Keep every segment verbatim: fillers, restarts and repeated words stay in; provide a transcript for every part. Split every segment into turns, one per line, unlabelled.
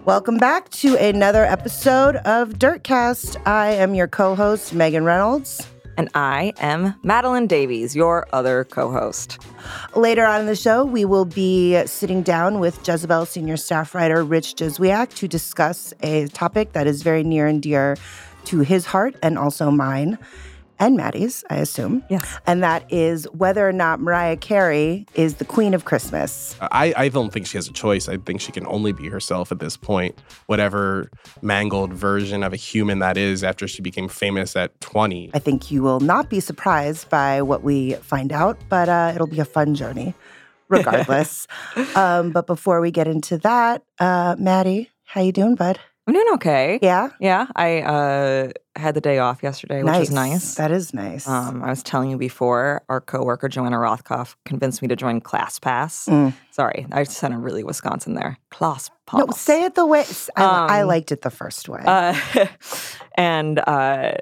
Welcome back to another episode of Dirtcast. I am your co-host, Megan Reynolds.
And I am Madeline Davies, your other co-host.
Later on in the show, we will be sitting down with Jezebel senior staff writer Rich Juzwiak to discuss a topic that is very near and dear to his heart and also mine. And Maddie's, I assume.
Yes.
And that is whether or not Mariah Carey is the queen of Christmas.
I, I don't think she has a choice. I think she can only be herself at this point. Whatever mangled version of a human that is after she became famous at twenty.
I think you will not be surprised by what we find out, but uh, it'll be a fun journey regardless. um, but before we get into that, uh, Maddie, how you doing, bud?
I'm doing okay.
Yeah?
Yeah. I uh, had the day off yesterday,
nice.
which was nice.
That is nice.
Um, I was telling you before, our coworker, Joanna Rothkopf, convinced me to join ClassPass.
Mm.
Sorry, I just sounded really Wisconsin there. ClassPass.
No, say it the way, I,
Um,
I liked it the first way.
Uh, and uh,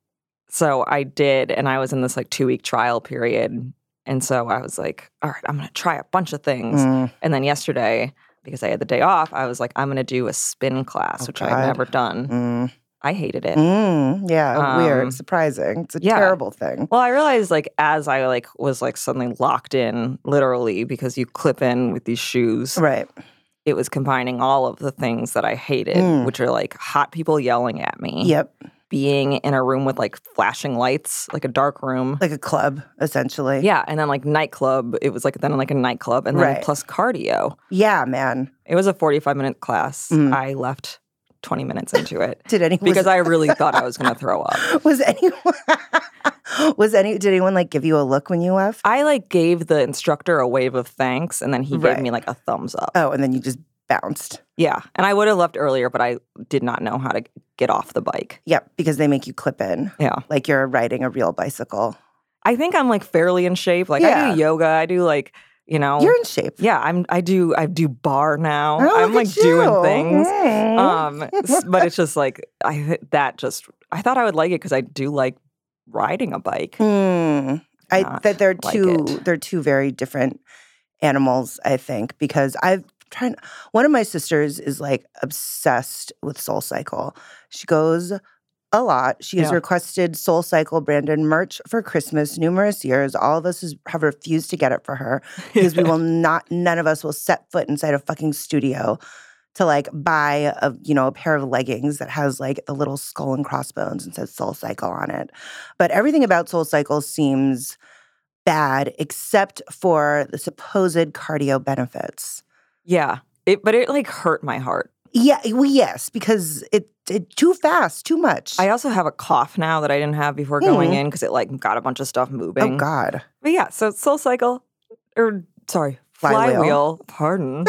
so I did, and I was in this like two-week trial period. And so I was like, all right, I'm going to try a bunch of things.
Mm.
And then yesterday, because I had the day off, I was like, I'm going to do a spin class,
Oh,
which
God.
I've never done.
Mm.
I hated it.
Mm. Yeah,
Um,
weird, surprising. It's a
yeah.
terrible thing.
Well, I realized like as I like was like suddenly locked in, literally, because you clip in with these shoes,
Right.
it was combining all of the things that I hated,
Mm.
which are like hot people yelling at me,
Yep.
being in a room with like flashing lights, like a dark room.
Like a club, essentially.
Yeah, and then like nightclub, it was like then like a nightclub, and then
Right.
plus cardio.
Yeah, man.
It was a forty-five minute class.
Mm.
I left twenty minutes into it
Did anyone
because
was,
I really thought I was going to throw up.
was anyone was any did anyone like give you a look when you left?
I like gave the instructor a wave of thanks, and then he
Right.
gave me like a thumbs up.
Oh, and then you just bounced.
Yeah, and I would have left earlier, but I did not know how to get off the bike.
Yep, because they make you clip in.
Yeah.
Like you're riding a real bicycle.
I think I'm like fairly in shape. Like I
Yeah.
do yoga, I do like, you know.
You're in shape.
Yeah, I'm I do I do bar now.
Oh,
I'm
look
like
at you.
doing things.
Mm.
Um s- but it's just like I that just I thought I would like it cuz I do like riding a bike.
Hmm. I
Not
that they're
like
two
it.
they're two very different animals, I think, because I've tried one of my sisters is like obsessed with Soul Cycle. She goes a lot. She has
Yeah.
requested Soul Cycle branded merch for Christmas numerous years. All of us has, have refused to get it for her because we will not, none of us will set foot inside a fucking studio to like buy a, you know, a pair of leggings that has like the little skull and crossbones and says Soul Cycle on it. But everything about Soul Cycle seems bad except for the supposed cardio benefits.
Yeah. It but it like hurt my heart.
Yeah, well, yes, because it, it too fast, too much.
I also have a cough now that I didn't have before going
Mm.
in because it like got a bunch of stuff moving.
oh God.
But yeah, so Soul Cycle, or sorry,
Flywheel.
Flywheel, pardon.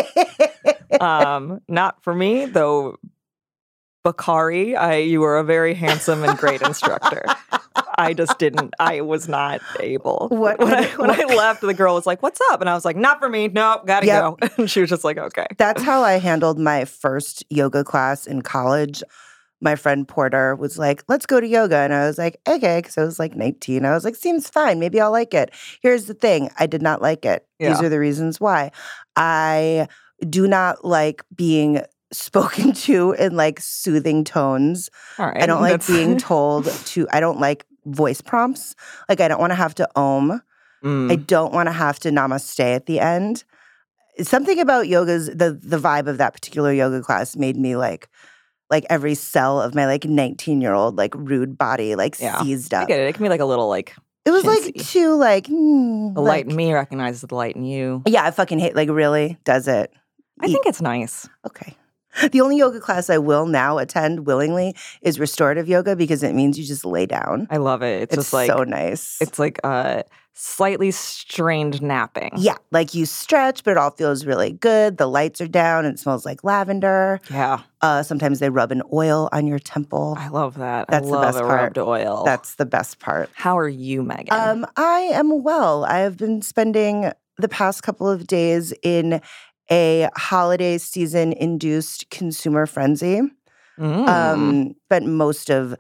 um, not for me, though. Bakari, I you were a very handsome and great instructor. I just didn't. I was not able.
What-
when I,
what-
when I left, the girl was like, "What's up?" And I was like, "Not for me. Nope, gotta
Yep.
go." And she was just like, "Okay."
That's how I handled my first yoga class in college. My friend Porter was like, let's go to yoga. And I was like, okay, because I was like nineteen. I was like, seems fine. Maybe I'll like it. Here's the thing. I did not like it. These
Yeah.
are the reasons why. I do not like being spoken to in like soothing tones.
All right.
I don't like
that's-
being told to, I don't like voice prompts. Like I don't want to have to ohm.
Mm.
I don't want to have to namaste at the end. Something about yoga's, the the vibe of that particular yoga class made me like, like every cell of my like nineteen-year-old like rude body like
Yeah.
seized
I
up.
get it. It can be like a little like
It was like
chintzy.
too like, mm,
the light
like-
in me recognizes the light in you.
Yeah, I fucking hate, like really, does it?
I think it's nice.
Okay. The only yoga class I will now attend willingly is restorative yoga because it means you just lay down.
I love it. It's,
It's
just like
so nice.
it's like uh slightly strained napping.
Yeah, like you stretch, but it all feels really good. The lights are down and it smells like lavender.
Yeah.
Uh, sometimes they rub an oil on your temple.
I love that.
That's
I
the
love
best
a
part.
rubbed oil.
That's the best part.
How are you, Megan?
Um, I am well. I have been spending the past couple of days in a holiday season induced consumer frenzy.
Mm.
Um, spent most of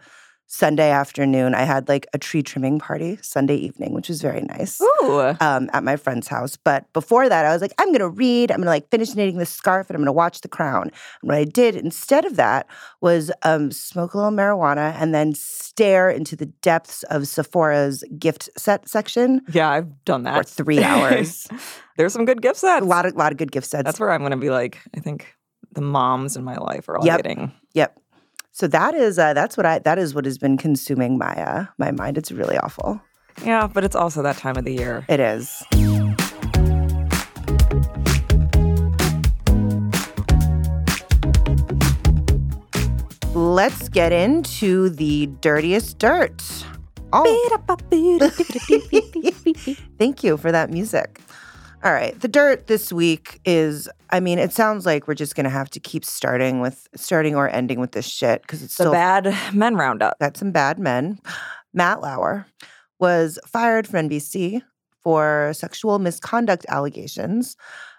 Sunday afternoon, I had like a tree trimming party Sunday evening, which was very nice.
Ooh.
Um, at my friend's house. But before that, I was like, I'm going to read. I'm going to like finish knitting this scarf and I'm going to watch The Crown. And what I did instead of that was um, smoke a little marijuana and then stare into the depths of Sephora's gift set section
Yeah, I've done that.
for three hours.
There's some good gift sets.
a lot of lot of good gift sets.
That's where I'm going to be like, I think the moms in my life are all
Yep.
getting.
Yep. So that is uh, that's what I that is what has been consuming my uh, my mind. It's really awful.
Yeah, but it's also that time of the year.
It is. Let's get into the dirtiest dirt. Oh, thank you for that music. All right, the dirt this week is, I mean, it sounds like we're just going to have to keep starting with, starting or ending with this shit because it's
The
still
bad men roundup.
got some bad men. Matt Lauer was fired from N B C for sexual misconduct allegations.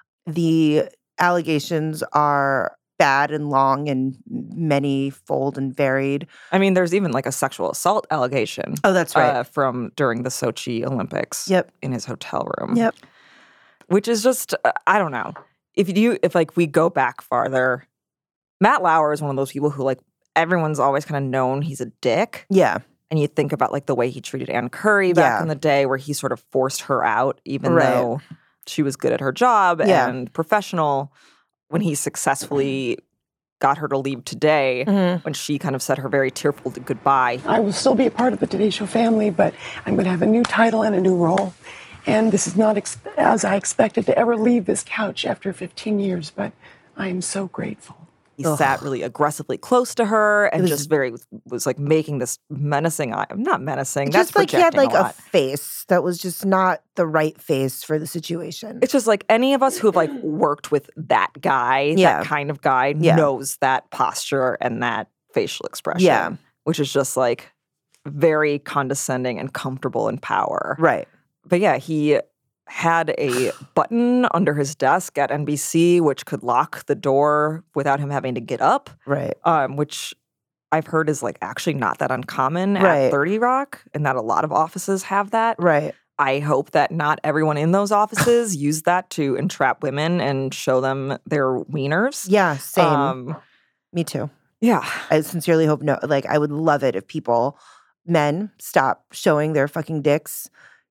The allegations are bad and long and many-fold and varied.
I mean, there's even like a sexual assault allegation.
Oh, that's right.
Uh, from during the Sochi Olympics.
Yep.
In his hotel room.
Yep.
Which is just, uh, I don't know. If you, if like we go back farther, Matt Lauer is one of those people who like everyone's always kind of known he's a dick.
Yeah.
And you think about like the way he treated Ann Curry back
Yeah.
in the day where he sort of forced her out even
Right.
though she was good at her job
Yeah.
and professional. When he successfully got her to leave Today,
Mhm.
when she kind of said her very tearful goodbye.
I will still be a part of the Today Show family, but I'm going to have a new title and a new role. And this is not ex- as I expected to ever leave this couch after fifteen years, but I am so grateful.
He
Ugh.
sat really aggressively close to her and
was-
just very was like making this menacing eye. Not menacing. That's
Just like he had
projecting
like
a
a,
lot.
face that was just not the right face for the situation.
It's just like any of us who have like worked with that guy,
Yeah.
that kind of guy,
Yeah.
knows that posture and that facial expression.
Yeah.
Which is just like very condescending and comfortable in power.
Right.
But yeah, he had a button under his desk at N B C which could lock the door without him having to get up,
Right.
um, which I've heard is like actually not that uncommon
Right.
at thirty Rock and that a lot of offices have that.
Right.
I hope that not everyone in those offices use that to entrap women and show them their wieners.
Yeah. Same.
Um,
Me too.
yeah.
I sincerely hope no. Like, I would love it if people, men, stop showing their fucking dicks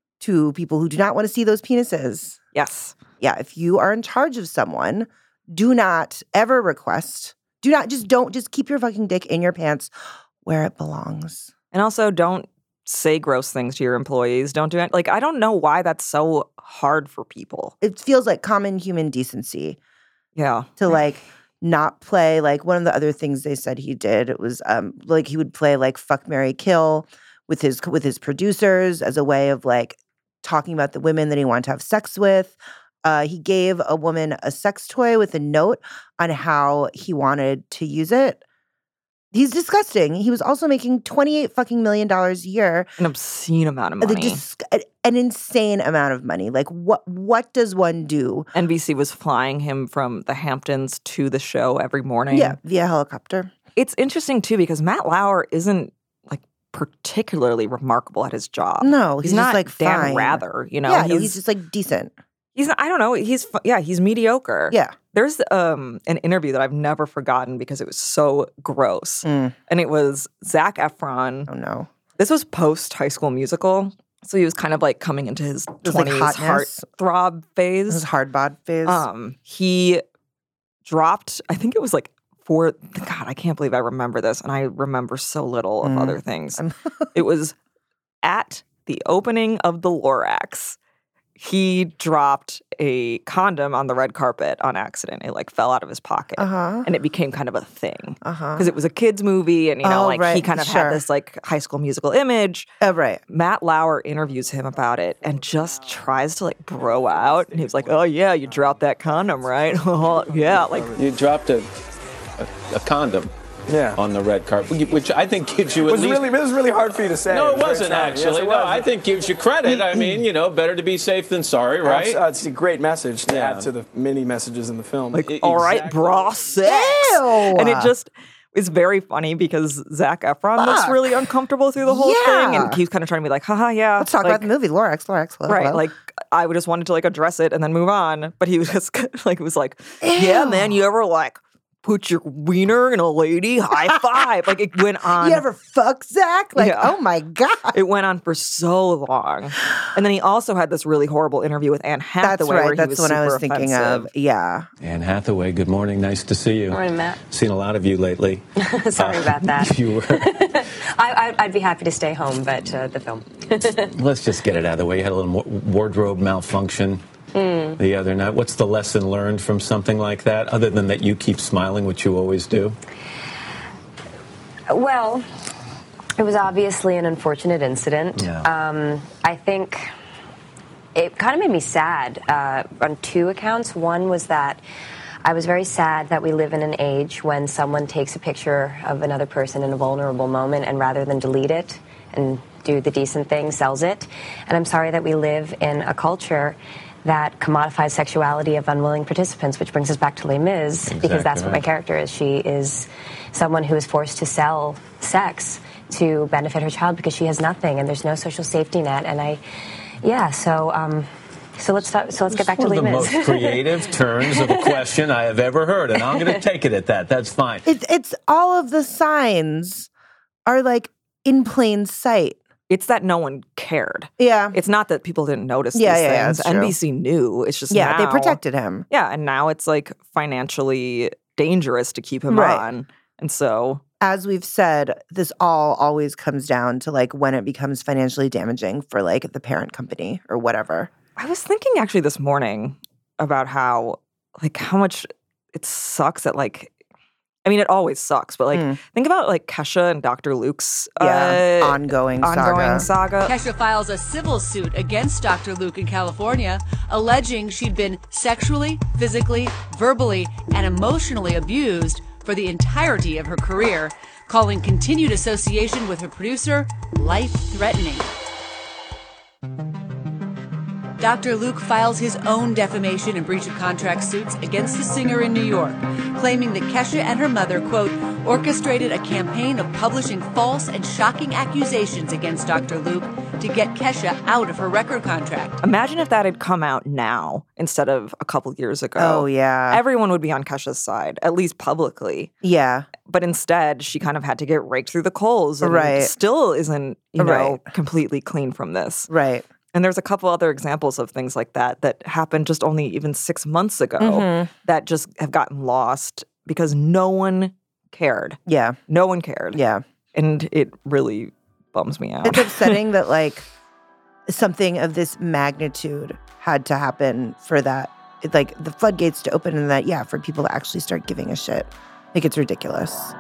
to people who do not want to see those penises.
Yes.
Yeah, if you are in charge of someone, do not ever request. Do not just don't just keep your fucking dick in your pants where it belongs.
And also don't say gross things to your employees. Don't do it. Like, I don't know why that's so hard for people.
It feels like common human decency
Yeah.
to like not play like one of the other things they said he did. It was um like he would play like fuck, marry, kill with his with his producers as a way of like talking about the women that he wanted to have sex with. Uh, he gave a woman a sex toy with a note on how he wanted to use it. He's disgusting. He was also making twenty-eight fucking million dollars a year.
An obscene amount of
The
money.
dis- an insane amount of money. Like what what does one do?
N B C was flying him from the Hamptons to the show every morning.
Yeah, via helicopter.
It's interesting too because Matt Lauer isn't like particularly remarkable at his job.
No,
he's,
he's,
not
just like
Dan
fine.
Rather, you know.
yeah,
he's,
no, he's just like decent.
he's not, I don't know. He's fu- yeah, he's mediocre.
Yeah.
There's um an interview that I've never forgotten because it was so gross,
Mm.
and it was Zac Efron.
Oh no.
This was post High School Musical, so he was kind of like coming into his
was like
twenties
hotness.
heartthrob phase.
This is hard bod phase.
Um, he dropped, I think it was like for God, I can't believe I remember this, and I remember so little of
Mm.
other things.
I'm-
It was at the opening of the Lorax. He dropped a condom on the red carpet on accident. It like fell out of his pocket,
uh-huh.
and it became kind of a thing
Uh-huh.
because it was a kids movie, and you know,
Oh,
like he
right,
kind of
sure.
had this like High School Musical image.
Oh, right.
Matt Lauer interviews him about it and just tries to like bro out. And he was like, "Oh yeah, you dropped that condom, right? yeah, like
You dropped a, a, a condom
Yeah.
on the red carpet, which I think gives you
It
at
was
least.
really, it was really hard for you to say.
no, it
was very
wasn't
challenging.
actually.
Yes, it
no,
was.
I think gives you credit. I mean, you know, better to be safe than sorry, right?
Abs- uh, it's a great message to
Yeah.
add to the many messages in the film.
like
I-
all right,
exactly.
bra sex,"
Ew.
and it just it's very funny because Zac Efron
Fuck.
looks really uncomfortable through the whole
Yeah.
thing, and he's kind of trying to be like, haha, yeah.
Let's talk
like,
about the movie. Lorax, Lorax, hello,
Right,
hello.
like I would just wanted to like address it and then move on, but he was just like, it was like, yeah, man, you ever like put your wiener in a lady? High five! Like it went on.
You ever fuck Zach? Like,
Yeah.
oh my God.
It went on for so long, and then he also had this really horrible interview with Anne Hathaway.
That's
where
right.
he
That's
was
what I was
super
thinking
offensive.
of. Yeah.
Anne Hathaway, good morning. Nice to see you.
Morning, Matt.
Seen a lot of you lately.
Sorry about that.
You were.
I, I, I'd be happy to stay home, but uh, the film.
Let's just get it out of the way. You had a little mo- wardrobe malfunction
Mm.
the other night. What's the lesson learned from something like that, other than that you keep smiling, which you always do?
Well, it was obviously an unfortunate incident.
Yeah.
Um, I think it kind of made me sad uh, on two accounts. One was that I was very sad that we live in an age when someone takes a picture of another person in a vulnerable moment and rather than delete it and do the decent thing, sells it. And I'm sorry that we live in a culture that commodifies sexuality of unwilling participants, which brings us back to Les Mis,
Exactly
because that's what my
right.
character is. She is someone who is forced to sell sex to benefit her child because she has nothing and there's no social safety net. And I, yeah, so um, so let's start, so let's get back to
One
Les
of the
Mis.
most creative turns of a question I have ever heard, and I'm going to take it at that. That's fine.
It's it's all of the signs are like in plain sight.
It's that no one cared.
Yeah.
It's not that people didn't notice
Yeah,
these
yeah, yeah,
things.
that's true.
N B C knew. It's just
Yeah,
now,
they protected him.
Yeah, and now it's like financially dangerous to keep him
Right.
on. And so
As we've said, this all always comes down to like when it becomes financially damaging for like the parent company or whatever.
I was thinking actually this morning about how like how much it sucks that like I mean it always sucks, but like
Mm.
think about like Kesha and Doctor Luke's
Yeah,
uh,
ongoing
ongoing
saga.
saga.
Kesha files a civil suit against Doctor Luke in California, alleging she'd been sexually, physically, verbally, and emotionally abused for the entirety of her career, calling continued association with her producer life-threatening. Doctor Luke files his own defamation and breach of contract suits against the singer in New York, claiming that Kesha and her mother, quote, orchestrated a campaign of publishing false and shocking accusations against Doctor Luke to get Kesha out of her record contract.
Imagine if that had come out now instead of a couple years ago.
Oh, yeah.
Everyone would be on Kesha's side, at least publicly.
Yeah.
But instead, she kind of had to get raked through the coals and
Right.
still isn't, you know,
Right.
completely clean from this.
Right.
And there's a couple other examples of things like that that happened just only even six months ago
Mhm.
that just have gotten lost because no one cared.
Yeah.
No one cared.
Yeah.
And it really bums me out.
It's upsetting that like something of this magnitude had to happen for that, it, like the floodgates to open and that, yeah, for people to actually start giving a shit. Like it's ridiculous.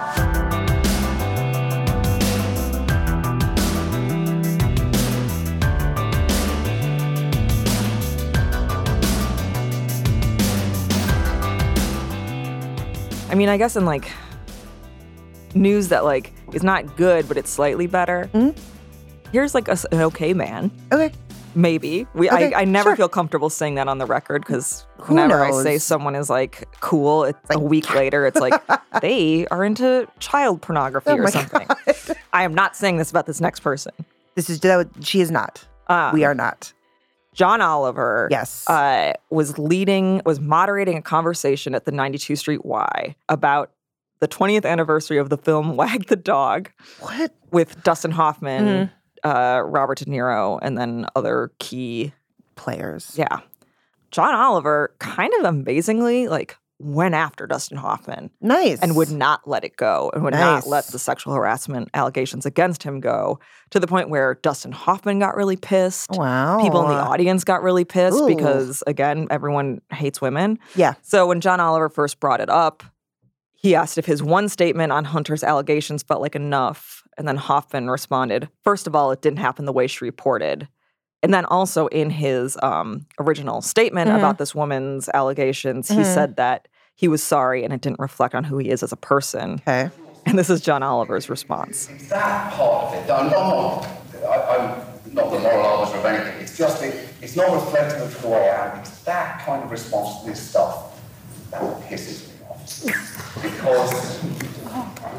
I mean, I guess in like news that like is not good, but it's slightly better.
Mhm.
Here's like a s an okay man.
Okay.
Maybe. We
Okay,
I, I never
sure.
feel comfortable saying that on the record because
Who
whenever I say
knows?
someone is like cool, it's a week later, it's like they are into child pornography
Oh
or
my
something.
God.
I am not saying this about this next person.
This is that would- she is not.
Um,
We are not.
John Oliver
Yes.
uh, was leading, was moderating a conversation at the ninety-two Street Y about the twentieth anniversary of the film Wag the Dog
What?
with Dustin Hoffman,
Mm-hmm.
uh, Robert De Niro, and then other key.
Players.
Yeah. John Oliver kind of amazingly like went after Dustin Hoffman
Nice.
and would not let it go and would not
Nice.
let the sexual harassment allegations against him go to the point where Dustin Hoffman got really pissed.
Wow.
People in the audience got really pissed
Ooh.
because, again, everyone hates women.
Yeah.
So when John Oliver first brought it up, he asked if his one statement on Hunter's allegations felt like enough. And then Hoffman responded, first of all, it didn't happen the way she reported. And then also in his um, original statement
Mhm.
about this woman's allegations, he
Mhm.
said that he was sorry and it didn't reflect on who he is as a person.
Okay.
And this is John Oliver's response.
That part of it, I'm not, I, I'm not the moral arbiter of anything. It's just, it, it's not reflective of who I am. It's that kind of response to this stuff that pisses me off. Because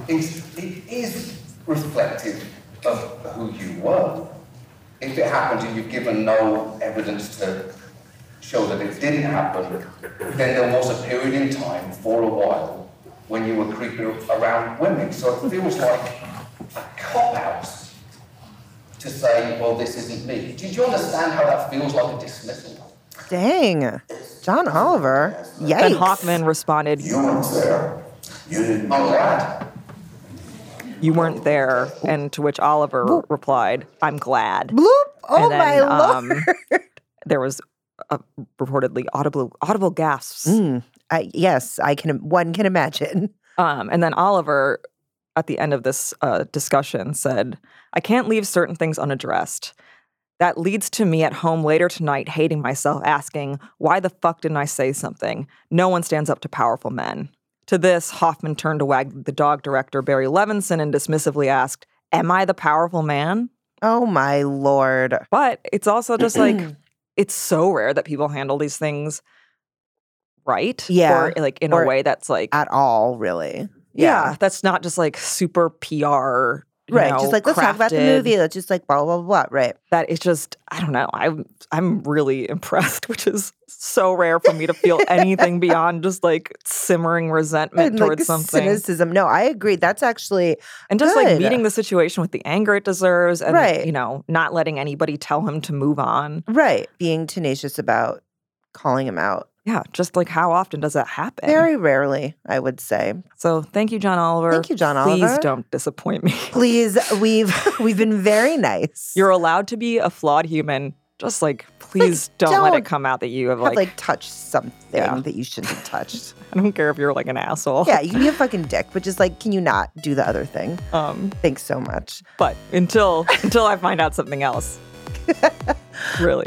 it's, it is reflective of who you were. If it happened and you've given no evidence to show that it didn't happen, then there was a period in time for a while when you were creeping around women. So it feels like a cop-out to say, well, this isn't me. Did you understand how that feels like a dismissal?
Dang. John Oliver. Yikes.
Then Hoffman responded,
You weren't there. You didn't. I'm glad.
You weren't there. And to which Oliver Bloop. replied, I'm glad.
Bloop. Oh,
then,
my
um,
Lord.
There was uh, reportedly audible audible gasps.
Mm, I, yes, I can. One can imagine.
Um, and then Oliver, at the end of this uh, discussion, said, I can't leave certain things unaddressed. That leads to me at home later tonight hating myself, asking, why the fuck didn't I say something? No one stands up to powerful men. To this, Hoffman turned to wag the dog director, Barry Levinson, and dismissively asked, am I the powerful man?
Oh, my Lord.
But it's also just like, it's so rare that people handle these things right.
Yeah.
Or like in
or
a way that's like.
At all, really.
Yeah.
Yeah.
That's not just like super P R. You
Right.
know,
just like, let's talk about the
crafted.
movie. Let's just like blah, blah, blah, blah. Right.
That is just, I don't know. I'm, I'm really impressed, which is so rare for me to feel anything beyond just like simmering resentment
And,
towards
like,
something.
cynicism. No, I agree. That's actually
And just
good.
like meeting the situation with the anger it deserves and,
Right.
you know, not letting anybody tell him to move on.
Right. Being tenacious about calling him out.
Yeah, just like how often does that happen?
Very rarely, I would say.
So thank you, John Oliver.
Thank you, John
Please
Oliver.
don't disappoint me.
Please, we've we've been very nice.
You're allowed to be a flawed human. Just like, please
Like,
don't, let
don't
it come out that you have
have
like,
like touched something
Yeah.
that you shouldn't have touched.
I don't care if you're like an asshole.
Yeah, you can be a fucking dick, but just like, can you not do the other thing?
Um,
Thanks so much.
but until until I find out something else. Really.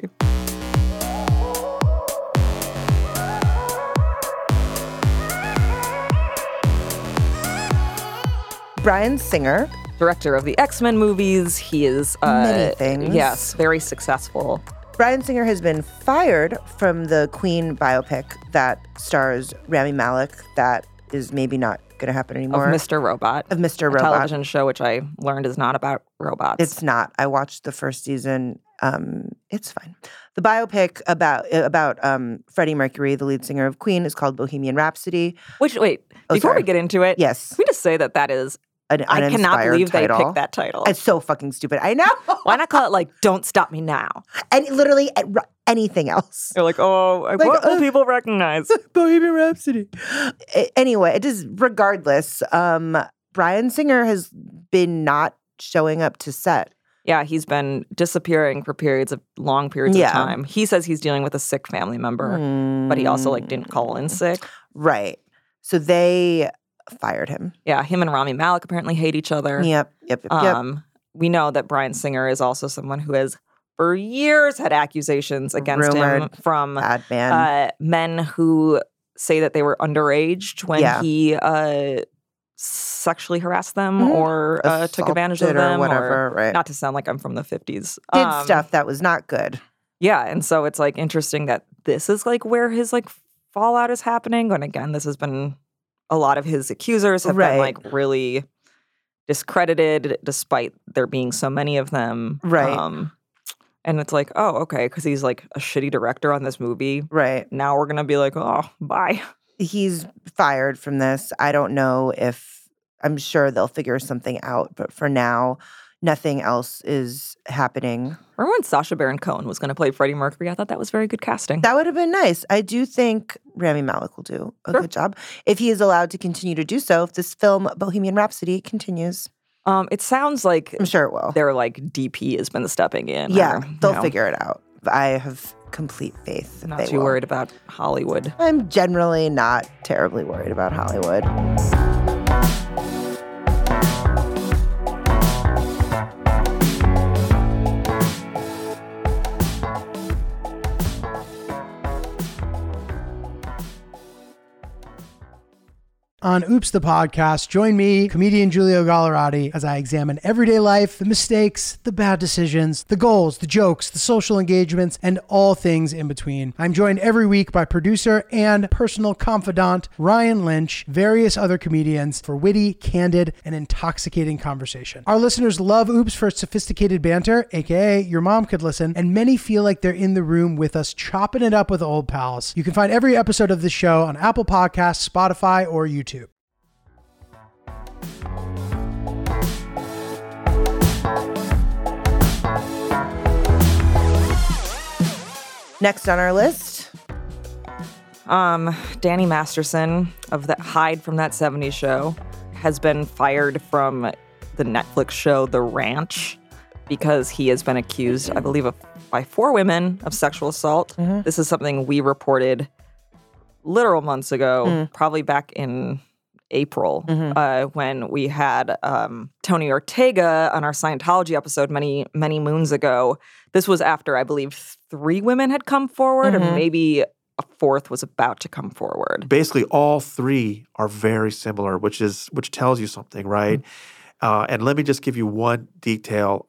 Bryan Singer.
Director of the X-Men movies. He is uh,
Many things.
Yes, very successful.
Bryan Singer has been fired from the Queen biopic that stars Rami Malek that is maybe not going to happen anymore.
Of Mister Robot.
Of Mister
a
Robot.
television show which I learned is not about robots.
It's not. I watched the first season. Um, it's fine. The biopic about about um, Freddie Mercury, the lead singer of Queen, is called Bohemian Rhapsody.
Which, wait,
Oh,
before
sorry.
we get into it,
Yes.
can we just say that that is,
An
I cannot
uninspired
believe
title.
they picked that title.
It's so fucking stupid. I know.
Why not call it like, Don't Stop Me Now?
And literally uh, r- anything else.
They're like, oh,
Like,
what will
uh,
people recognize?
Bohemian Rhapsody. A- Anyway, it is regardless. Um, Bryan Singer has been not showing up to set.
Yeah, he's been disappearing for periods of long periods
Yeah.
of time. He says he's dealing with a sick family member, but he also like didn't call in sick.
Right. So they fired him.
Yeah, him and Rami Malek apparently hate each other.
Yep. Yep. Yep. yep.
Um, we know that Bryan Singer is also someone who has for years had accusations against him
Rumored
from
Bad man.
uh, men who say that they were underage when
Yeah.
he uh, sexually harassed them
Mhm.
or uh, took advantage of
Assaulted or
them.
whatever, right.
Not to sound like I'm from the fifties.
Did
Um,
stuff that was not good.
Yeah, and so it's like interesting that this is like where his like fallout is happening. And again, this has been a lot of his accusers have
Right.
been like really discredited despite there being so many of them.
Right.
Um, and it's like, oh, okay, because he's like a shitty director on this movie.
Right.
Now we're gonna be like, oh, bye.
He's fired from this. I don't know if I'm sure they'll figure something out, but for now, nothing else is happening.
Remember when Sacha Baron Cohen was gonna play Freddie Mercury? I thought that was very good casting.
That would have been nice. I do think Rami Malek will do a
Sure.
good job if he is allowed to continue to do so. If this film Bohemian Rhapsody continues,
Um, it sounds like
I'm sure it will.
their like D P has been stepping in.
Yeah,
or, you
they'll
know,
figure it out. I have complete faith that
Not
they
too
will.
worried about Hollywood.
I'm generally not terribly worried about Hollywood.
On Oops the Podcast, join me, comedian Giulio Gallerati, as I examine everyday life, the mistakes, the bad decisions, the goals, the jokes, the social engagements, and all things in between. I'm joined every week by producer and personal confidant Ryan Lynch, various other comedians for witty, candid, and intoxicating conversation. Our listeners love Oops for its sophisticated banter, aka your mom could listen, and many feel like they're in the room with us chopping it up with old pals. You can find every episode of this show on Apple Podcasts, Spotify, or YouTube.
Next on our list,
um, Danny Masterson of the Hide from That seventies Show has been fired from the Netflix show The Ranch because he has been accused, I believe, of, by four women of sexual assault. Mm-hmm. This is something we reported literal months ago, mm. probably back in April, mm-hmm. uh, when we had um, Tony Ortega on our Scientology episode many, many moons ago. This was after, I believe, three women had come forward, mm-hmm. or maybe a fourth was about to come forward.
Basically, all three are very similar, which is which tells you something, right? Mm-hmm. Uh, and let me just give you one detail.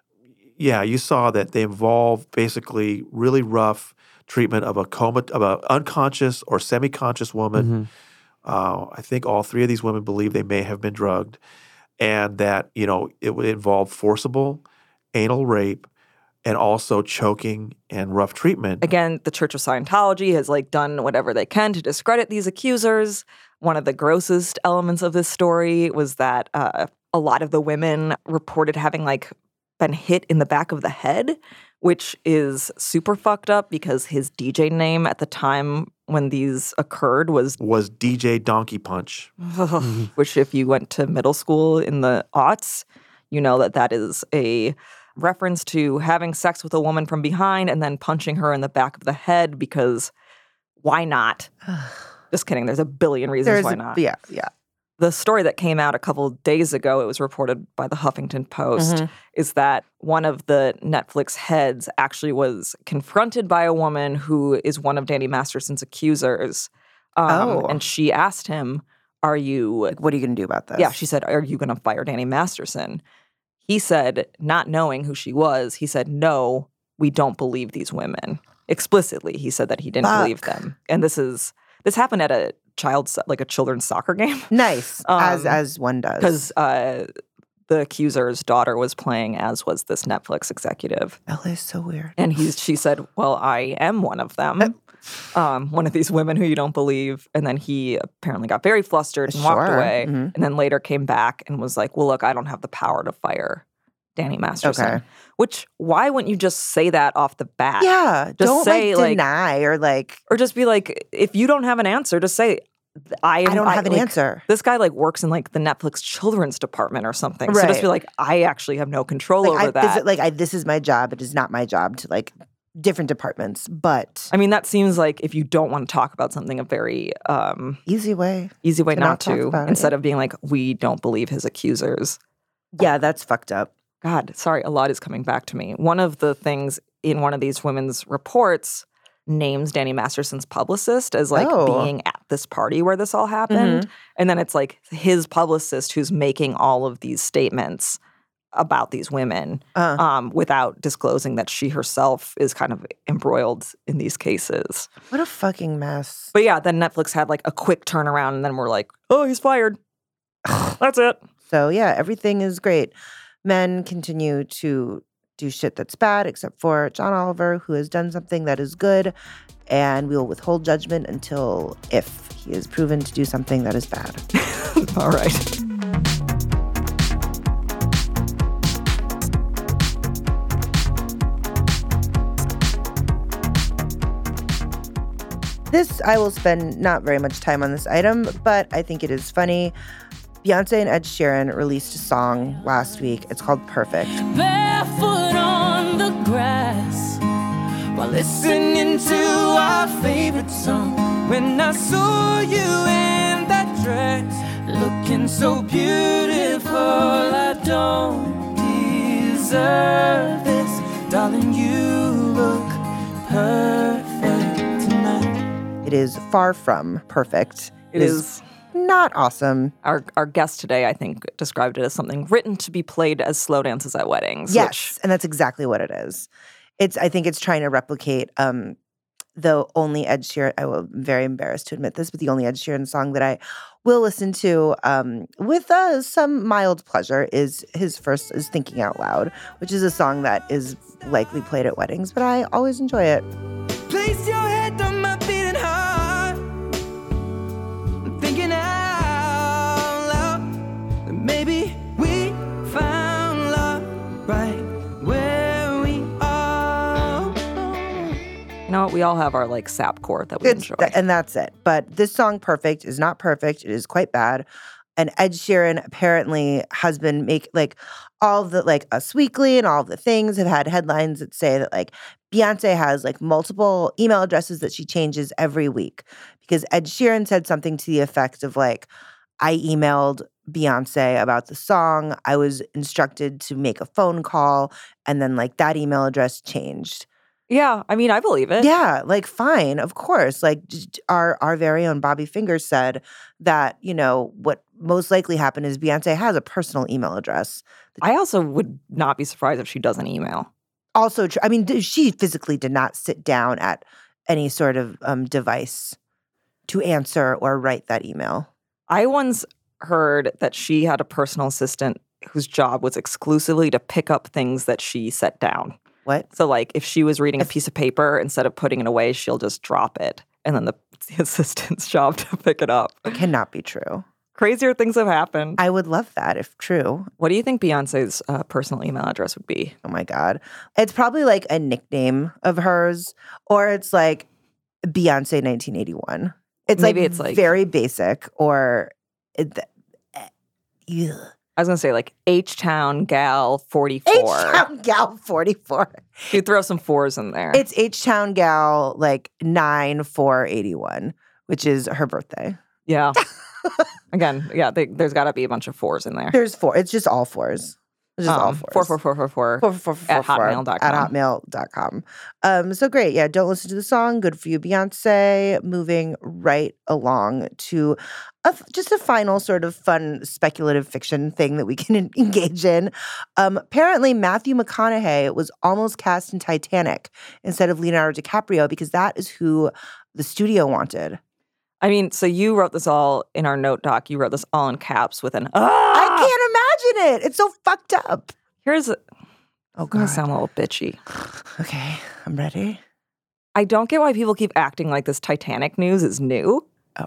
Yeah, you saw that they involve basically really rough treatment of a coma, of an unconscious or semi-conscious woman. Mm-hmm. Uh, I think all three of these women believe they may have been drugged, and that, you know, it would involve forcible anal rape and also choking and rough treatment.
Again, the Church of Scientology has like done whatever they can to discredit these accusers. One of the grossest elements of this story was that uh, a lot of the women reported having like been hit in the back of the head, which is super fucked up because his D J name at the time when these occurred was
was D J Donkey Punch.
Which, if you went to middle school in the aughts, you know that that is a reference to having sex with a woman from behind and then punching her in the back of the head because why not? Just kidding. There's a billion reasons
There's
why
a,
not.
Yeah, yeah.
The story that came out a couple days ago, it was reported by the Huffington Post, mm-hmm. is that one of the Netflix heads actually was confronted by a woman who is one of Danny Masterson's accusers. Um,
oh.
And she asked him, are you...
Like, what are you going to do about this?
Yeah, she said, are you going to fire Danny Masterson? He said, not knowing who she was, he said, no, we don't believe these women. Explicitly, he said that he didn't
Fuck.
believe them. And this is this happened at a child's like a children's soccer game.
Nice,
um,
as as one does.
Because uh, the accuser's daughter was playing, as was this Netflix executive.
L A is so weird.
And he's she said, well, I am one of them. Um, one of these women who you don't believe. And then he apparently got very flustered and
Sure.
walked away.
Mm-hmm.
And then later came back and was like, well, look, I don't have the power to fire Danny Masterson.
Okay.
Which, why wouldn't you just say that off the bat?
Yeah,
Just
don't
say,
like
like-
deny or like,
Or just be like, if you don't have an answer, just say, I, am,
I don't have an
like,
answer.
This guy like works in like the Netflix children's department or something. So
Right.
just be like, I actually have no control
like,
over
I,
that.
This, like I, this is my job. It is not my job to like different departments, but
I mean, that seems like if you don't want to talk about something, a very um,
easy way.
easy way
to
not,
not talk
to,
about it,
instead
yeah.
of being like, we don't believe his accusers.
Yeah, that's fucked up.
God, sorry, a lot is coming back to me. One of the things in one of these women's reports names Danny Masterson's publicist as like
Oh.
being at this party where this all happened.
Mhm.
And then it's like his publicist who's making all of these statements about these women
Uh.
um, without disclosing that she herself is kind of embroiled in these cases.
What a fucking mess.
But yeah, then Netflix had like a quick turnaround and then we're like, oh, he's fired. That's it.
So yeah, everything is great. Men continue to do shit that's bad, except for John Oliver, who has done something that is good, and we will withhold judgment until if he is proven to do something that is bad.
All right.
This, I will spend not very much time on this item, but I think it is funny. Beyonce and Ed Sheeran released a song last week. It's called Perfect.
Barefoot on the grass while listening to our favorite song. When I saw you in that dress, looking so beautiful, I don't deserve this. Darling, you look perfect tonight.
It is far from perfect.
It is
not awesome.
Our our guest today, I think, described it as something written to be played as slow dances at weddings.
Yes,
which,
and that's exactly what it is. It's I think it's trying to replicate um, the only Ed Sheeran. I will, I'm very embarrassed to admit this, but the only Ed Sheeran song that I will listen to um, with uh, some mild pleasure is his first is "Thinking Out Loud," which is a song that is likely played at weddings, but I always enjoy it.
Place your head on my beating heart. I'm thinking out loud that maybe we found love right where we are.
You know, we all have our like sap core that we
It's-
enjoy.
and that's it. But this song, "Perfect," is not perfect. It is quite bad. And Ed Sheeran apparently has been make like all of the like Us Weekly and all of the things have had headlines that say that like Beyonce has like multiple email addresses that she changes every week because Ed Sheeran said something to the effect of like, I emailed Beyonce about the song. I was instructed to make a phone call, and then like that email address changed.
Yeah, I mean, I believe it.
Yeah, like fine, of course. Like j- j- our our very own Bobby Fingers said that, you know, what most likely happened is Beyonce has a personal email address.
I also would not be surprised if she does an email.
Also true. I mean, d- she physically did not sit down at any sort of um, device to answer or write that email.
I once heard that she had a personal assistant whose job was exclusively to pick up things that she set down.
What?
So, like, if she was reading a piece of paper, instead of putting it away, she'll just drop it. And then the, it's the assistant's job to pick it up.
It cannot be true.
Crazier things have happened.
I would love that if true.
What do you think Beyonce's uh, personal email address would be?
Oh my God. It's probably like a nickname of hers, or it's like Beyonce nineteen eighty-one. It's
Maybe
like
it's like-
very basic, or it, uh, ugh.
I was going to say, like, H-Town Gal forty-four.
H-Town Gal forty-four.
You throw some fours in there.
It's H-Town Gal like nine four eighty-one, which is her birthday.
Yeah. Again, yeah, they, there's got to be a bunch of fours in there.
There's four. It's just all fours. It's just all
Um,
fours.
Four, four, four, four, four.
Four, four, four,
at
four, four,
hotmail dot com.
At hotmail dot com. Um, so great. Yeah, don't listen to the song. Good for you, Beyonce. Moving right along to a, just a final sort of fun speculative fiction thing that we can engage in. Um, apparently, Matthew McConaughey was almost cast in Titanic instead of Leonardo DiCaprio because that is who the studio wanted.
I mean, so you wrote this all in our note doc. You wrote this all in caps with an, ah!
I can't imagine it. It's so fucked up.
Here's a,
Oh,
I'm going
God.
to sound a little bitchy.
Okay, I'm ready.
I don't get why people keep acting like this Titanic news is new.
Oh.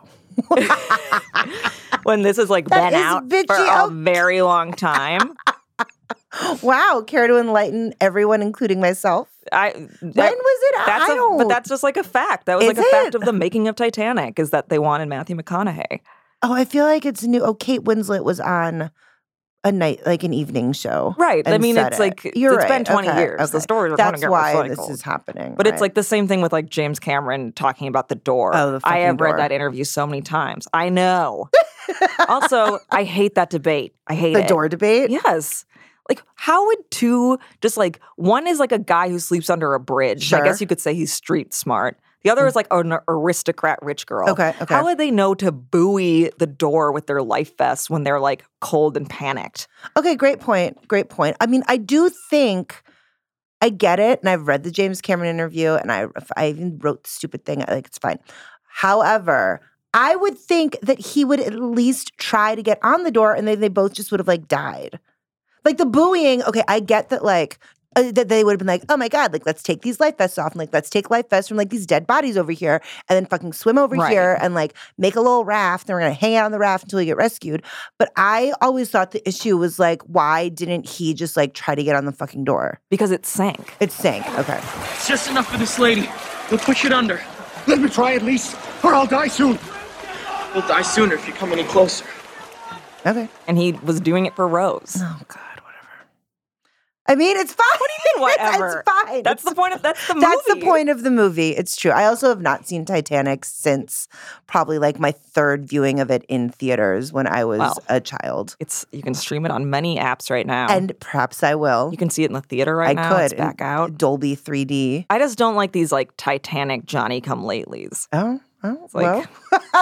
When this has like
That
been
is
out
bitchy.
for a
Oh.
very long time.
Wow, care to enlighten everyone, including myself?
I
When was it?
That's
I
a,
don't.
but that's just like a fact. That was
Is
like a fact
it?
of the making of Titanic is that they wanted Matthew McConaughey.
Oh, I feel like it's new. Oh, Kate Winslet was on a night, like an evening show.
Right. I
and
mean,
said
it's
it.
like
You're
it's
right.
been twenty
Okay,
years. The
okay.
stories are
That's
going to get
why
recycled.
this is happening.
But it's
right.
like the same thing with like James Cameron talking about The Door.
Oh, the
I
fucking
have read
Door.
that interview so many times. I know. Also, I hate that debate. I hate
the
it.
Door debate.
Yes. Like, how would two just like one is like a guy who sleeps under a bridge.
Sure.
I guess you could say he's street smart. The other is like an aristocrat rich girl.
Okay, okay.
How would they know to buoy the door with their life vests when they're like cold and panicked?
Okay, great point. Great point. I mean, I do think I get it, and I've read the James Cameron interview, and I I even wrote the stupid thing. I think it's fine. However, I would think that he would at least try to get on the door, and then they both just would have like died. Like the buoying. Okay, I get that. Like. Uh, that they would have been like, oh my God, like, let's take these life vests off and like, let's take life vests from like these dead bodies over here and then fucking swim over
Right.
here and like make a little raft and we're going to hang out on the raft until we get rescued. But I always thought the issue was like, why didn't he just like try to get on the fucking door?
Because it sank.
It sank. Okay.
It's just enough for this lady. We'll push it under. Let me try at least, or I'll die soon. You'll die sooner if you come any closer.
Okay.
And he was doing it for Rose.
Oh God, whatever. I mean, it's fine.
What do you mean, whatever?
It's fine.
That's
It's
the point of that's the movie.
That's the point of the movie. It's true. I also have not seen Titanic since probably like my third viewing of it in theaters when I was
Well,
a child.
It's you can stream it on many apps right now.
And perhaps I will.
You can see it in the theater right
I
now.
could.
It's back
in
out.
Dolby three D.
I just don't like these like Titanic Johnny come latelys.
Oh, oh
like-
well.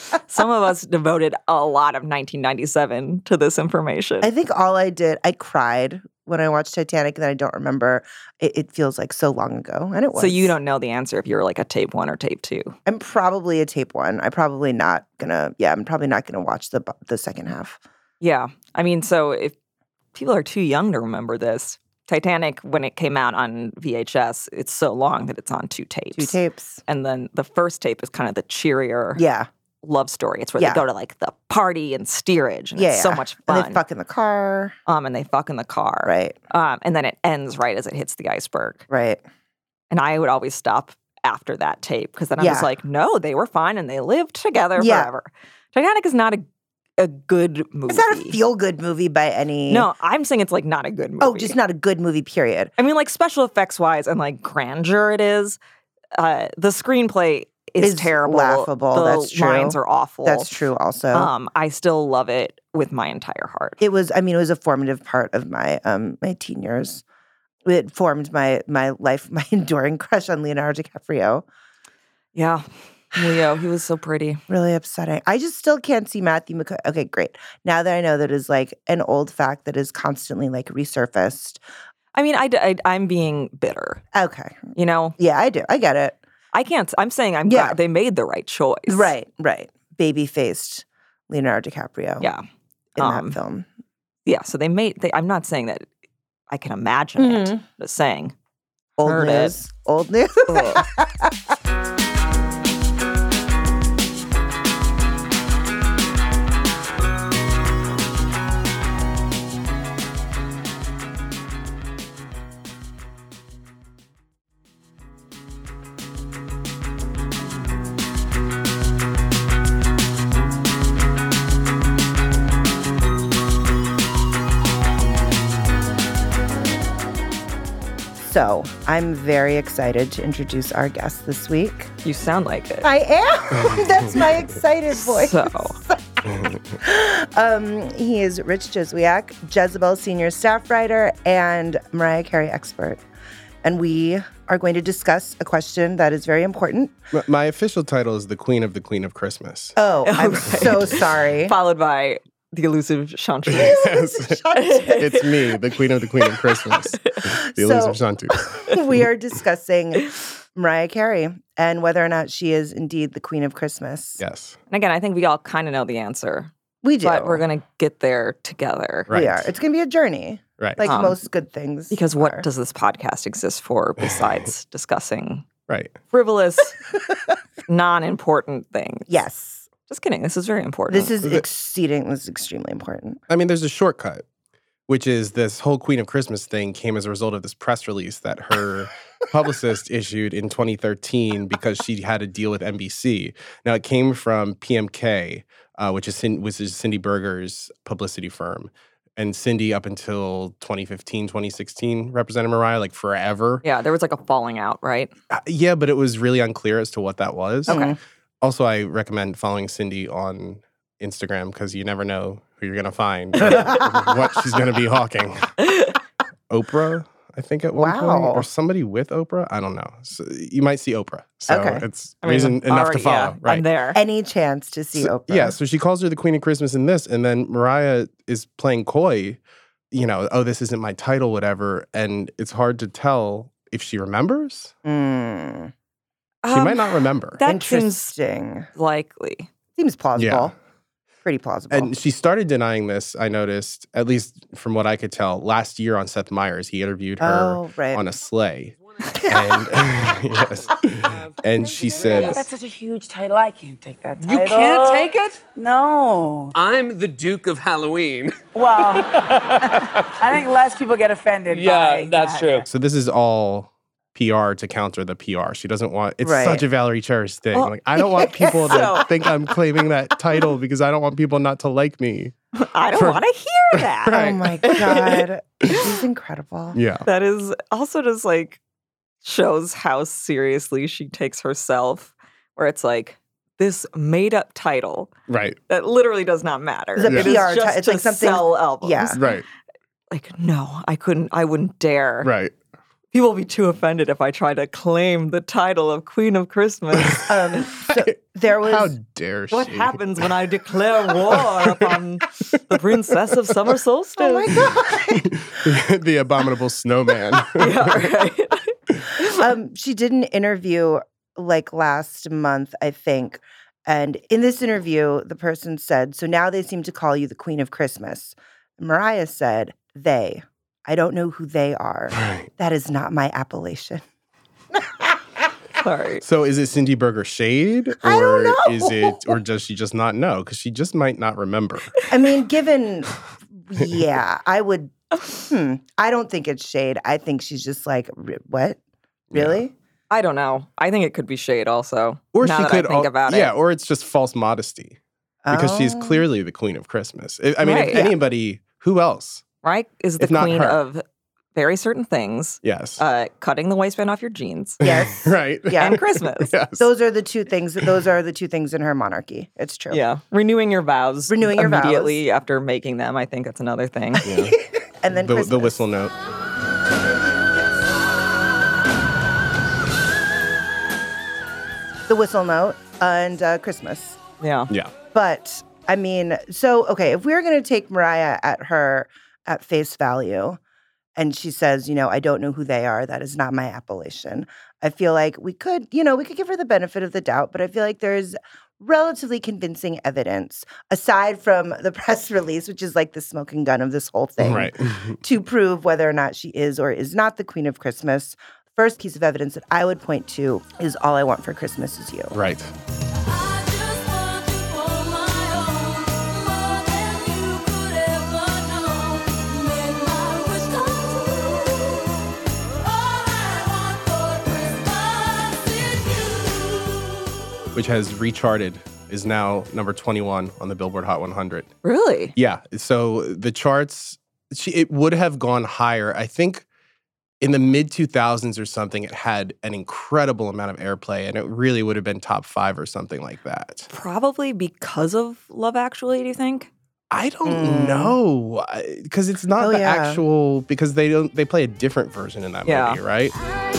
Some of us devoted a lot of nineteen ninety-seven to this information.
I think all I did, I cried when I watched Titanic, and I don't remember. It, it feels like so long ago, and it was.
So you don't know the answer if you're like a tape one or tape two.
I'm probably a tape one. I'm probably not gonna. Yeah, I'm probably not gonna watch the the second half.
Yeah, I mean, so if people are too young to remember this, Titanic, when it came out on V H S, it's so long that it's on two tapes.
Two tapes.
And then the first tape is kind of the cheerier
yeah.
love story. It's where
yeah.
they go to like the party and steerage, and
yeah,
it's so
yeah.
much fun.
And they fuck in the car.
Um, and they fuck in the car.
Right.
Um, and then it ends right as it hits the iceberg.
Right.
And I would always stop after that tape because then I
yeah.
was like, no, they were fine and they lived together
yeah.
forever. Titanic is not a a good movie.
It's not a feel-good movie by any...
No, I'm saying it's like not a good movie.
Oh, just not a good movie, period.
I mean, like special effects-wise and like grandeur it is. Uh, the screenplay is
it's
terrible.
laughable.
The
That's true.
lines are awful.
That's true also.
Um, I still love it with my entire heart.
It was, I mean, it was a formative part of my um my teen years. It formed my my life, my enduring crush on Leonardo DiCaprio.
Yeah. Leo, he was so pretty.
Really upsetting. I just still can't see Matthew McConaughey. Okay, great. Now that I know that is like an old fact that is constantly like resurfaced.
I mean, I, I, I'm being bitter.
Okay.
You know?
Yeah, I do. I get it.
I can't. I'm saying I'm
yeah.
glad they made the right choice.
Right, right. Baby-faced Leonardo DiCaprio.
Yeah.
In
um,
that film.
Yeah, so they made, they, I'm not saying that I can imagine
mm-hmm.
it. Just saying.
Old
Heard
news.
It.
Old news. So, I'm very excited to introduce our guest this week.
You sound like it.
I am. That's my excited voice.
So.
um, he is Rich Juzwiak, Jezebel senior staff writer and Mariah Carey expert. And we are going to discuss a question that is very important.
My, my official title is the Queen of the Queen of Christmas.
Oh, I'm
right.
so sorry.
Followed by the elusive Chanteuse.
Yes. It's me, the Queen of the Queen of Christmas. The elusive
so,
Chanteuse.
We are discussing Mariah Carey and whether or not she is indeed the Queen of Christmas.
Yes.
And again, I think we all kind of know the answer.
We do.
But we're going to get there together.
Right.
We are. It's going to be a journey.
Right.
Like
Um,
most good things.
Because what
are.
does this podcast exist for besides discussing
Right.
frivolous, non-important things?
Yes.
Just kidding. This is very important.
This is exceeding, this is extremely important.
I mean, there's a shortcut, which is this whole Queen of Christmas thing came as a result of this press release that her publicist issued in twenty thirteen because she had a deal with N B C. Now, it came from P M K, uh, which is which is Cindy Berger's publicity firm. And Cindy, up until twenty fifteen, twenty sixteen, represented Mariah like forever.
Yeah, there was like a falling out, right?
Uh, yeah, but it was really unclear as to what that was.
Okay.
Also, I recommend following Cindy on Instagram because you never know who you're going to find or what she's going to be hawking. Oprah, I think, at one
Wow.
point. Or somebody with Oprah. I don't know. So you might see Oprah. So
Okay.
it's
I mean,
reason enough
already-
to follow.
yeah,
right.
I'm there.
Any chance to see
So-
Oprah.
Yeah, so she calls her the Queen of Christmas in this, and then Mariah is playing coy, you know, oh, this isn't my title, whatever. And it's hard to tell if she remembers.
Mm.
She
Um,
might not remember.
That seems
Interesting.
likely.
Seems plausible.
Yeah.
Pretty plausible.
And she started denying this, I noticed, at least from what I could tell, last year on Seth Meyers. He interviewed her
Oh, right.
on a sleigh. and yes. And she said,
That's such a huge title. I can't take that title.
You can't take it?
No.
I'm the Duke of Halloween.
Well, I think less people get offended.
Yeah,
by
that's
that.
true.
so this is all P R to counter the P R. She doesn't want, it's
Right.
such a Valerie Cherish thing.
Well,
like, I don't want people to
so-
think I'm claiming that title because I don't want people not to like me.
I don't
For-
want to hear that.
Oh my God. She's incredible.
Yeah.
That is also just like shows how seriously she takes herself, where it's like this made up title
Right.
that literally does not matter.
It's a
It
P R
is
ti-
just
it's
to
like something-
sell albums.
yeah.
Right.
Like, no, I couldn't, I wouldn't dare.
Right.
People will be too offended if I try to claim the title of Queen of Christmas.
Um, so there was
How dare she?
What happens when I declare war upon the Princess of Summer Solstice?
Oh my God.
The abominable snowman.
Yeah, right.
um, she did an interview like last month, I think. And in this interview, the person said, so now they seem to call you the Queen of Christmas. Mariah said, they. I don't know who they are.
Right.
That is not my appellation.
Sorry.
So is it Cindy Berger shade? Or
I don't know.
is it, or does she just not know? Because she just might not remember.
I mean, given, yeah, I would, hmm, I don't think it's shade. I think she's just like, "R- what? Really?
I don't know. I think it could be shade also.
Or
now
she
that
could
I think
al-
about
yeah,
it.
or it's just false modesty. Because she's
Oh.
clearly the Queen of Christmas. I I mean,
Right.
if anybody, who else?
Right? Is the
If not
queen
her.
of very certain things.
Yes.
Uh, cutting the waistband off your jeans.
Yes.
Right.
Yeah.
And Christmas.
Yes.
Those are the two things, those are the two things in her monarchy. It's true.
Yeah. Renewing your vows.
Renewing your vows.
immediately after making them. I think that's another thing.
Yeah.
And then
the,
Christmas.
the whistle note.
The whistle note and uh, Christmas.
Yeah.
Yeah.
But I mean, so okay, if we're going to take Mariah at her at face value, and she says, you know, I don't know who they are. That is not my appellation. I feel like we could, you know, we could give her the benefit of the doubt, but I feel like there's relatively convincing evidence aside from the press release, which is like the smoking gun of this whole thing,
Right.
to prove whether or not she is or is not the Queen of Christmas. First piece of evidence that I would point to is All I Want for Christmas Is You.
Right. Which has recharted, is now number twenty-one on the Billboard Hot one hundred.
Really?
Yeah. So the charts, she, it would have gone higher. I think in the mid two thousands or something, it had an incredible amount of airplay, and it really would have been top five or something like that.
Probably because of Love Actually, do you think?
I don't know, because it's not
Oh,
the
yeah.
actual, because they don't, they play a different version in that
Yeah.
movie, right?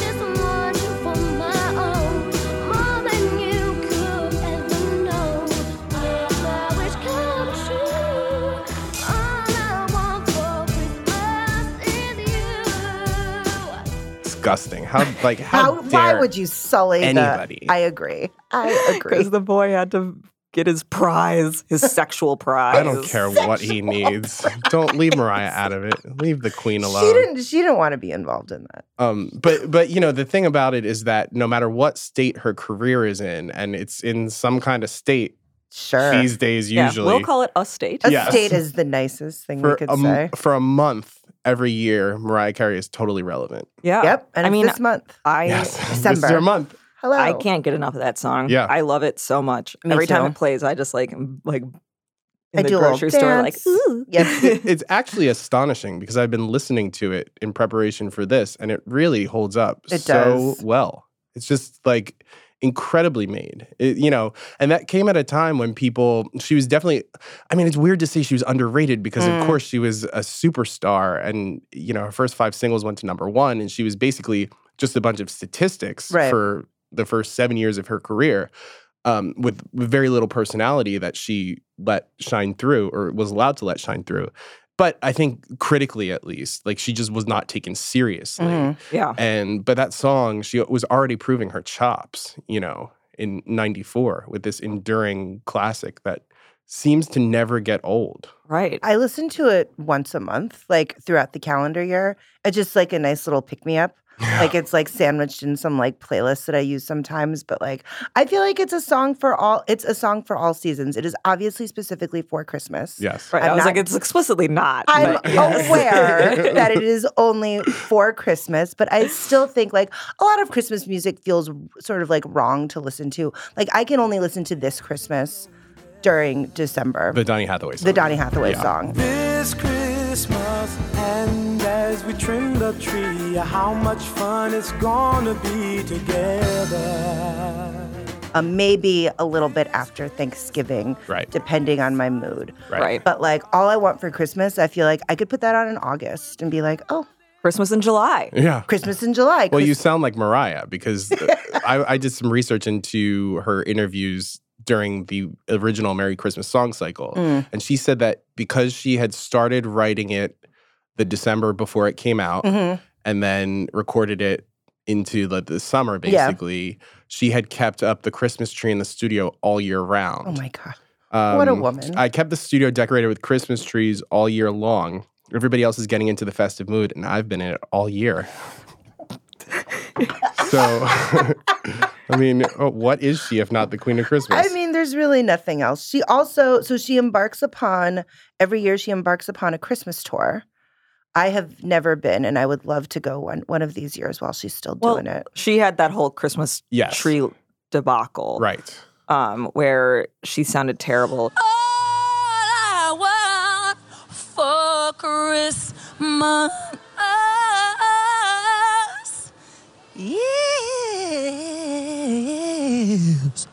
Disgusting. How, like, how,
How,
dare
why would you sully
anybody?
the... I agree. I agree.
Because the boy had to get his prize, his sexual prize.
I don't care what he needs. Don't leave Mariah out of it. Leave the queen alone.
She didn't. She didn't want to be involved in that.
Um, but but you know the thing about it is that no matter what state her career is in, and it's in some kind of state
Sure.
these days,
Yeah,
usually
we'll call it a state.
A
Yes.
state is the nicest thing
for
we could
a, m-
say.
for a month every year, Mariah Carey is totally relevant.
Yeah.
Yep. And
I
it's
mean,
this month.
I
Yes, this is
December.
her month.
Hello.
I can't get enough of that song.
Yeah.
I love it so much.
Me
Every time
too.
it plays, I just like am, like in
I
the
do a little
grocery store, like
dance.
ooh.
Yes.
It- it's actually astonishing because I've been listening to it in preparation for this, and it really holds up
It
so
does.
well. It's just like incredibly made, It- you know. And that came at a time when people, she was definitely. I mean, it's weird to say she was underrated because,
Mm.
of course, she was a superstar, and you know, her first five singles went to number one, and she was basically just a bunch of statistics
Right.
for the first seven years of her career. Um, with, with very little personality that she let shine through or was allowed to let shine through. But I think critically, at least, like she just was not taken seriously.
Mhm.
Yeah.
And but that song, she was already proving her chops, you know, in ninety-four with this enduring classic that seems to never get old.
Right.
I listen to it once a month, like throughout the calendar year. It's just like a nice little pick me up. Like it's like sandwiched in some like playlist that I use sometimes, but like I feel like it's a song for all. It's a song for all seasons. It is obviously specifically for Christmas.
Yes.
Right.
I'm
I was
not-
like, it's explicitly not.
I'm
but yes.
aware that it is only for Christmas, but I still think like a lot of Christmas music feels sort of like wrong to listen to. Like I can only listen to this Christmas during December.
The Donny Hathaway song.
The Donny Hathaway
Yeah.
song.
This Christmas, and as we trim the tree, how much fun it's gonna be together.
Uh, maybe a little bit after Thanksgiving,
Right.
depending on my mood.
Right.
Right.
But like all I want for Christmas, I feel like I could put that on in August and be like, oh,
Christmas in July.
Yeah.
Christmas in July.
Well,
Chris-
you sound like Mariah because I, I did some research into her interviews during the original Merry Christmas song cycle.
Mm.
And she said that because she had started writing it the December before it came out
Mhm.
and then recorded it into the, the summer,
Yeah.
basically, she had kept up the Christmas tree in the studio all year round.
Oh my God.
Um,
What a woman.
I kept the studio decorated with Christmas trees all year long. Everybody else is getting into the festive mood, and I've been in it all year. So, I mean, oh, what is she if not the Queen of Christmas?
I mean, there's really nothing else. She also, so she embarks upon, every year she embarks upon a Christmas tour. I have never been, and I would love to go one one of these years while she's still
Well,
doing it.
she had that whole Christmas
Yes.
tree debacle.
Right.
Um, where she sounded terrible.
I want for Christmas is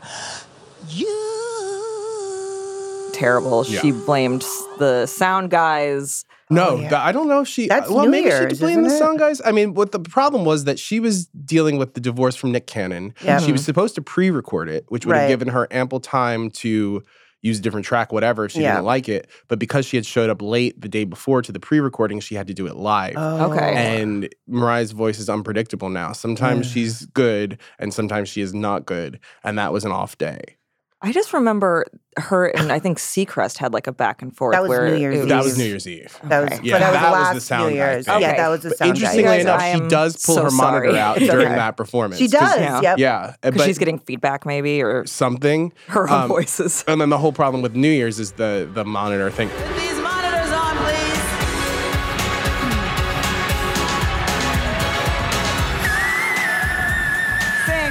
you.
Terrible.
Yeah.
She blamed s- the sound guys.
No,
Oh, yeah.
th- I don't know if she.
That's
well,
New
maybe she
Year's,
did blame the
isn't it?
sound guys. I mean, what the problem was that she was dealing with the divorce from Nick Cannon.
Yeah.
She was supposed to pre-record it, which would have
Right.
given her ample time to use a different track, whatever, if she
Yeah.
didn't like it. But because she had showed up late the day before to the pre-recording, she had to do it live.
Oh.
Okay.
And Mariah's voice is unpredictable now. Sometimes
Yeah.
she's good, and sometimes she is not good. And that was an off day.
I just remember her and I think Seacrest had like a back and forth.
That was
where
New Year's
it
Eve.
That was New Year's Eve.
That was,
Okay.
Yeah,
but that was
that was
last
the sound
New
guy
Year's.
thing.
Yeah,
Okay.
that was the
But
sound
interestingly
guy.
guys,
enough,
I
she
am
does pull
so
her monitor
sorry.
out
It's
during
okay.
that performance.
She
'Cause-
does.
Yeah.
Yep.
Yeah.
Because
but
she's getting feedback maybe or
something.
her own
Um,
voices.
And then the whole problem with New Year's is the the monitor thing.
These monitors on, please. Sing.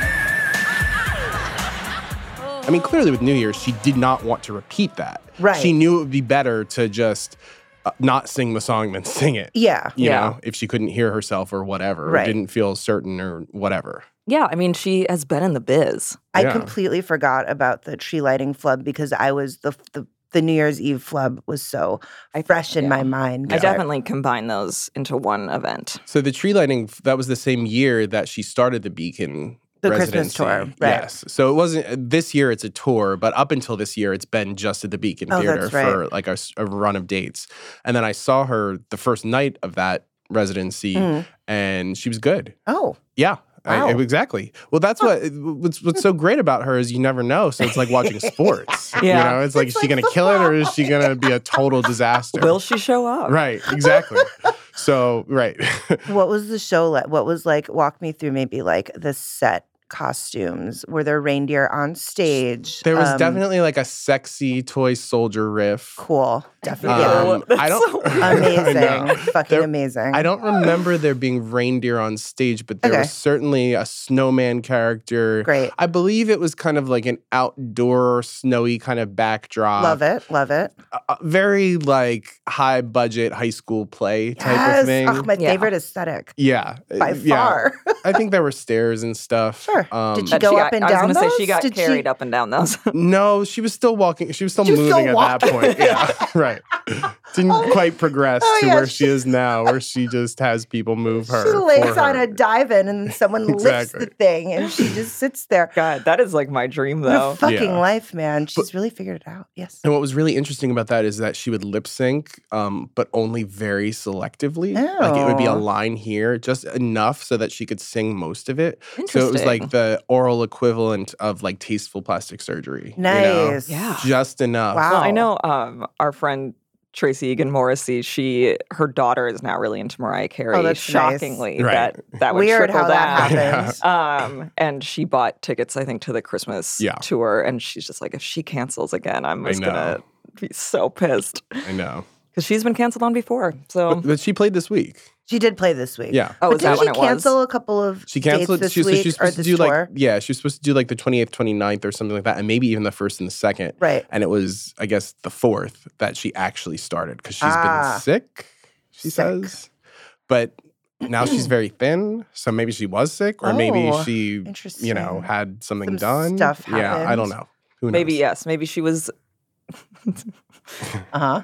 I mean, clearly with New Year's, she did not want to repeat that.
Right.
She knew it would be better to just uh, not sing the song than sing it.
Yeah.
You
Yeah.
know, if she couldn't hear herself or whatever, or
Right.
didn't feel certain or whatever.
Yeah, I mean, she has been in the biz.
I
Yeah.
completely forgot about the tree lighting flub because I was the the, the New Year's Eve flub was so fresh in
yeah.
my mind.
I definitely combine those into one event.
So the tree lighting, that was the same year that she started the Beacon
The Christmas
residency.
tour, right.
Yes. So it wasn't, this year it's a tour, but up until this year, it's been just at the Beacon
Oh,
Theater
that's
for
right.
like a, s- a run of dates. And then I saw her the first night of that residency
Mm.
and she was good.
Oh,
Yeah. I-
Wow.
exactly. Well, that's what what's, what's so great about her is you never know. So it's like watching sports.
Yeah.
You know, it's like, is she going to kill it or is she going to be a total disaster?
Will she show up?
Right. Exactly. So, right.
what was the show like? What was like? Walk me through maybe like the set costumes. Were there reindeer on stage?
There was
Um,
definitely like a sexy toy soldier riff.
cool. Definitely.
Um, I don't. I
Amazing.
know.
Fucking
There-
amazing.
I don't remember there being reindeer on stage, but there
Okay.
was certainly a snowman character.
Great.
I believe it was kind of like an outdoor snowy kind of backdrop.
Love it. Love it.
Uh, very like high budget high school play type
yes.
of thing.
Oh, my
Yeah.
favorite aesthetic.
Yeah.
By
uh, yeah.
far.
I think there were stairs and stuff.
Sure.
Um,
Did she
That
go
got-
up and
I was
down
gonna say
those?
she got
Did
carried up and down those.
No, she was still walking. She was still
She was
moving
still
at that
walking.
point. Yeah, right. Didn't quite progress
Oh,
to
yeah,
where she is now, where she just has people move her.
She lays
for
on
her.
a dive-in and someone lifts
Exactly.
the thing and she just sits there.
God, that is like my dream
The
though.
fucking
Yeah.
life, man. She's really figured it out. Yes.
And what was really interesting about that is that she would lip sync, um, but only very selectively. Like it would be a
Oh.
line here, just enough so that she could sing most of it. So it was like
Interesting.
the oral equivalent of like tasteful plastic surgery. you know?
Nice.
Yeah.
Just enough.
Wow.
Well, I know um, our friend Tracy Egan Morrissey, she her daughter is now really into Mariah Carey.
Oh, that's nice.
Shockingly,
Right.
that that would
Weird
trickle
how that
down.
happens.
Um, and she bought tickets, I think, to the Christmas
Yeah.
tour, and she's just like, if she cancels again, I'm
I
just
know.
gonna be so pissed
I know.
because she's been canceled on before. So
But, but she played this week.
She did play this week.
Yeah.
Oh,
But
is that
didn't
when
she
it was?
cancel a couple of
She canceled.
dates this
She, so
week
she was
or
supposed to
this
do
tour?
like yeah, she was supposed to do like the twenty-eighth, twenty-ninth or something like that, and maybe even the first and the second.
Right.
And it was, I guess, the fourth that she actually started because she's
Ah.
been sick. She
Sick.
says, but now she's very thin, so maybe she was sick, or maybe
Oh,
she, you know,
interesting.
had something
Some
done.
stuff
Yeah, I don't
happened.
know. Who knows?
maybe yes, maybe she was
Uh-huh.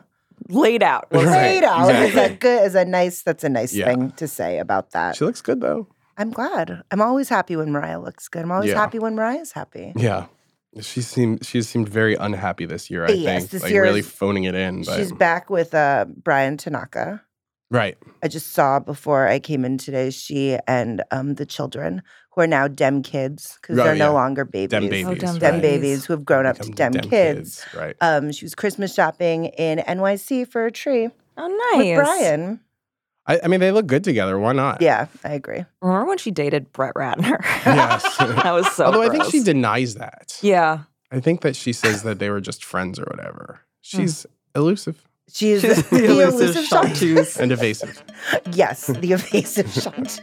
laid out.
Right,
Laid out is
exactly.
a good, is a nice. That's a nice
Yeah.
thing to say about that.
She looks good though.
I'm glad. I'm always happy when Mariah looks good. I'm always
Yeah.
happy when Mariah's happy.
Yeah. She seemed she seemed very unhappy this year, I
Yes,
think.
this
like
year
really
is-
phoning it in. But
She's back with uh, Brian Tanaka.
right.
I just saw before I came in today, she and um, the children, who are now Dem kids, because
Oh,
they're
yeah.
no longer babies.
Dem babies.
Oh, Dem
Dem
right.
babies who have grown up to
Become
Dem,
Dem
kids.
kids, right.
Um, she was Christmas shopping in N Y C for a tree
Oh, nice.
with Brian.
I, I mean, they look good together. Why not?
Yeah, I agree.
Remember when she dated Brett Ratner?
Yes.
That was so
Although I think
gross.
she denies that.
Yeah.
I think that she says that they were just friends or whatever. She's elusive
She's,
She's
the,
the elusive
elusive shot.
Chanteuse.
and evasive.
Yes, the evasive shot.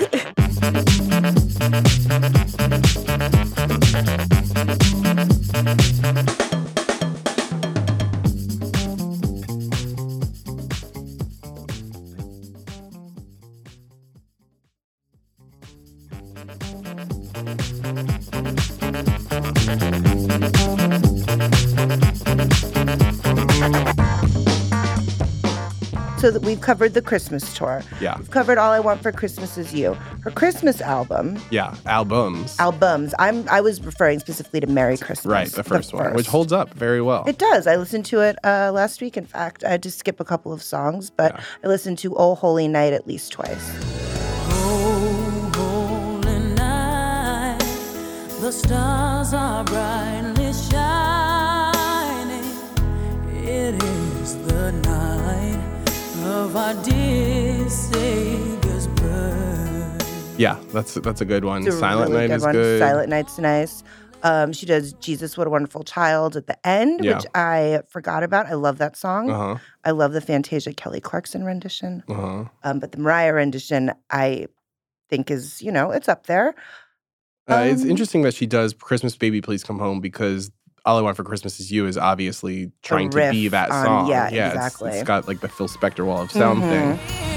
So that we've covered the Christmas tour.
Yeah.
We've covered All I Want for Christmas Is You. Her Christmas album,
Yeah. Albums.
albums. I'm I was referring specifically to Merry Christmas.
Right. The first one, which holds up very well.
It does. I listened to it uh, last week. In fact, I had to skip a couple of songs, but
Yeah.
I listened to "Oh Holy Night" at least twice.
Oh, holy night, the stars are brightly shining. It is the night of our dear Savior's birth.
Yeah, that's that's a good one.
It's a
Silent
really
Night
good
is
one.
good.
Silent Night's nice. Um, she does "Jesus, What a Wonderful Child" at the end,
Yeah.
which I forgot about. I love that song.
Uh-huh.
I love the Fantasia Kelly Clarkson rendition.
Uh-huh.
Um, but the Mariah rendition, I think is, you know, it's up there.
Uh, it's
Um,
interesting that she does Christmas Baby Please Come Home because All I Want for Christmas Is You is obviously trying to be
riff
that
on-
song.
yeah,
it's-
exactly.
It's got like the Phil Spector Wall of Sound
Mhm.
thing.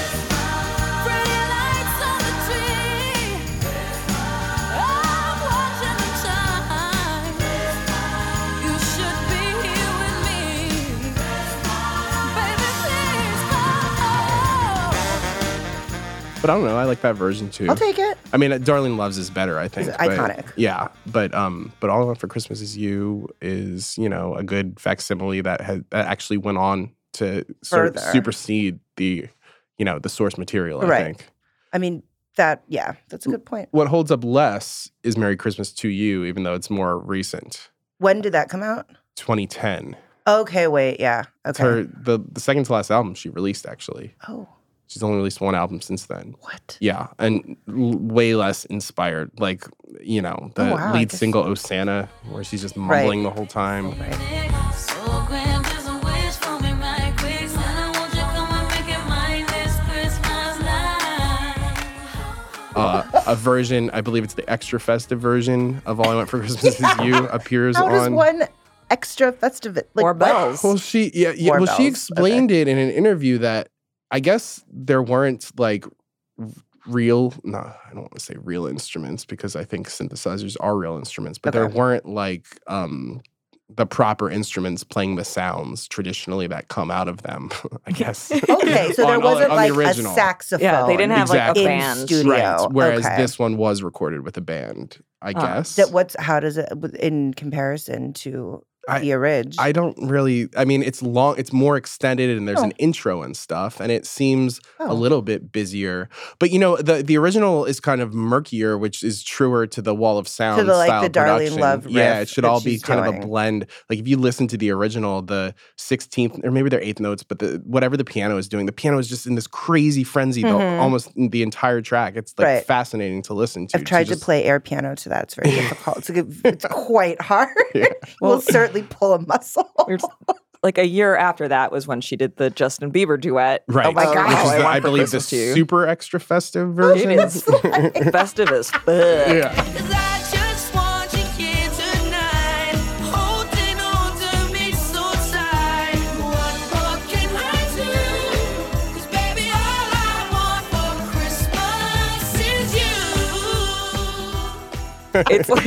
But I don't know. I like that version too.
I'll take it.
I mean, uh, Darlene Loves is better, I think.
It's
but-
iconic.
Yeah, but um, but All I Want for Christmas Is You is, you know, a good facsimile that had that actually went on to sort of
Further.
supersede the, you know, the source material. I
Right.
think.
I mean, that, yeah, that's a good point.
What holds up less is Merry Christmas to You, even though it's more recent.
When did that come out?
twenty ten.
Okay, wait, yeah.
It's
Okay.
her the the second to last album she released actually.
Oh.
She's only released one album since then.
What?
Yeah, and l- way less inspired. Like, you know, the
Oh, wow, I
lead
guess-
single Osana, where she's just
Right.
mumbling the whole time.
So grand, just a wish for me right quick. Said I want you to come and make it mine this Christmas night.
Uh, a version, I believe it's the extra festive version of All I Want for Christmas Is You appears
How does
on.
one extra festive, like,
More
what?
bells.
Well, she yeah, yeah
More
well she
bells,
explained it in an interview that I guess there weren't like r- real no, I don't want to say real instruments because I think synthesizers are real instruments, but there
Okay.
weren't like um the proper instruments playing the sounds traditionally that come out of them, I guess.
Okay, so there
On- on-
wasn't
on the
like a
original.
saxophone.
Yeah, they didn't have
Exactly.
like a
in
band.
studio.
Right. Whereas
Okay.
this one was recorded with a band, I
Uh,
guess.
That what's how does it with- in comparison to
I-
the orig?
I don't really. I mean, it's long. It's more extended, and there's
Oh.
an intro and stuff, and it seems
Oh.
a little bit busier. But you know, the the original is kind of murkier, which is truer to the Wall of Sound
the, like,
style
the Darlene
production.
Love
yeah,
riff
it should
that
all be
she's
kind of a
doing.
blend. Like if you listen to the original, the sixteenth or maybe they're eighth notes, but the whatever the piano is doing, the piano is just in this crazy frenzy, the,
Mhm.
almost the entire track. It's like
Right.
fascinating to listen to.
I've tried to,
just-
play air piano to that. It's very difficult. It's, a, it's quite hard.
Yeah.
we'll
Well-
certainly pull a muscle.
We were- like a year after that was when she did the Justin Bieber duet.
Right.
Oh my
Oh,
god!
Which is,
I,
the,
Want
I
for
believe, the
Christmas to You.
super extra festive version.
It is festive as fuck.
Yeah.
'Cause I just want you here tonight, holding on to me so tight. What more can I do? 'Cause baby, all I want for Christmas is you.
It's like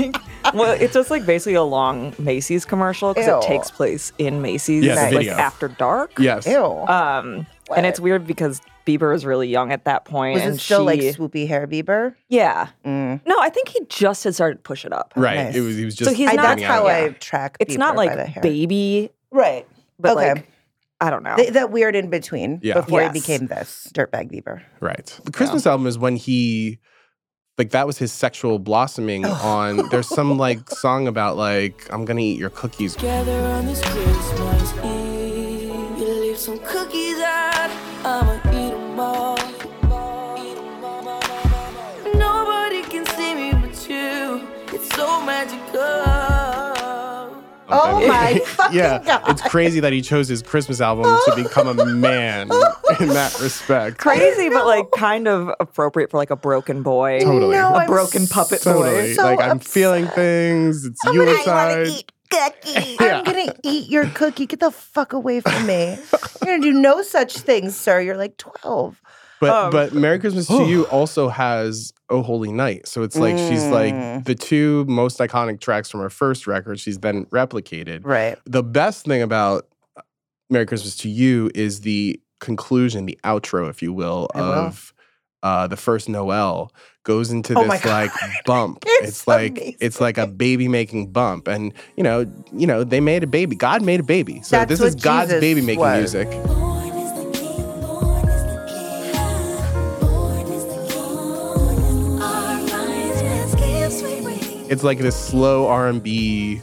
Well, it's just like basically a long Macy's commercial because
Ew.
it takes place in Macy's,
Yeah, the
like
video.
after dark.
Yes.
Ew.
Um, and it's weird because Bieber is really young at that point.
Was
and
it still
she,
like swoopy hair Bieber?
Yeah.
Mm.
No, I think he just had started Push It Up.
Right.
Nice.
It was. He was just.
So he's
I,
not-
that's
getting out
how
of
I
it.
track.
It's
Bieber
not
by the
like
hair.
baby,
right?
but
okay.
like I don't know.
Th- that weird in between
Yeah.
before
Yes.
he became this dirtbag Bieber.
Right. The Christmas album is when he, like, that was his sexual blossoming on. There's some, like, song about, like, I'm going to eat your cookies.
Together on this Christmas Eve, you leave some cookies out, I'ma eat them all. Nobody can see me but you, it's so magical.
Oh
Okay.
my fucking
Yeah.
God.
It's crazy that he chose his Christmas album to become a man in that respect.
Crazy, but like kind of appropriate for like a broken boy.
Totally.
No,
a
I'm
broken puppet
Totally.
boy.
So
like, I'm
upset.
feeling things. It's
I'm gonna
Yuletide.
eat cookie.
Yeah.
I'm gonna eat your cookie. Get the fuck away from me. You're gonna do no such thing, sir. You're like twelve.
But
Um,
but Merry Christmas to You also has Oh Holy Night. So it's like she's like
Mm.
the two most iconic tracks from her first record, she's then replicated.
Right.
The best thing about Merry Christmas to You is the conclusion, the outro, if you will,
I will.
of uh, the first Noel goes into
Oh
this
my God.
like bump.
It's
like
amazing.
it's like a baby making bump. And you know, you know, they made a baby. God made a baby. So
That's
this
what
is God's
Jesus
baby making
was.
music.
Born is the king, born is the king, born is the king. Our righteous gifts we bring.
It's like this slow R and B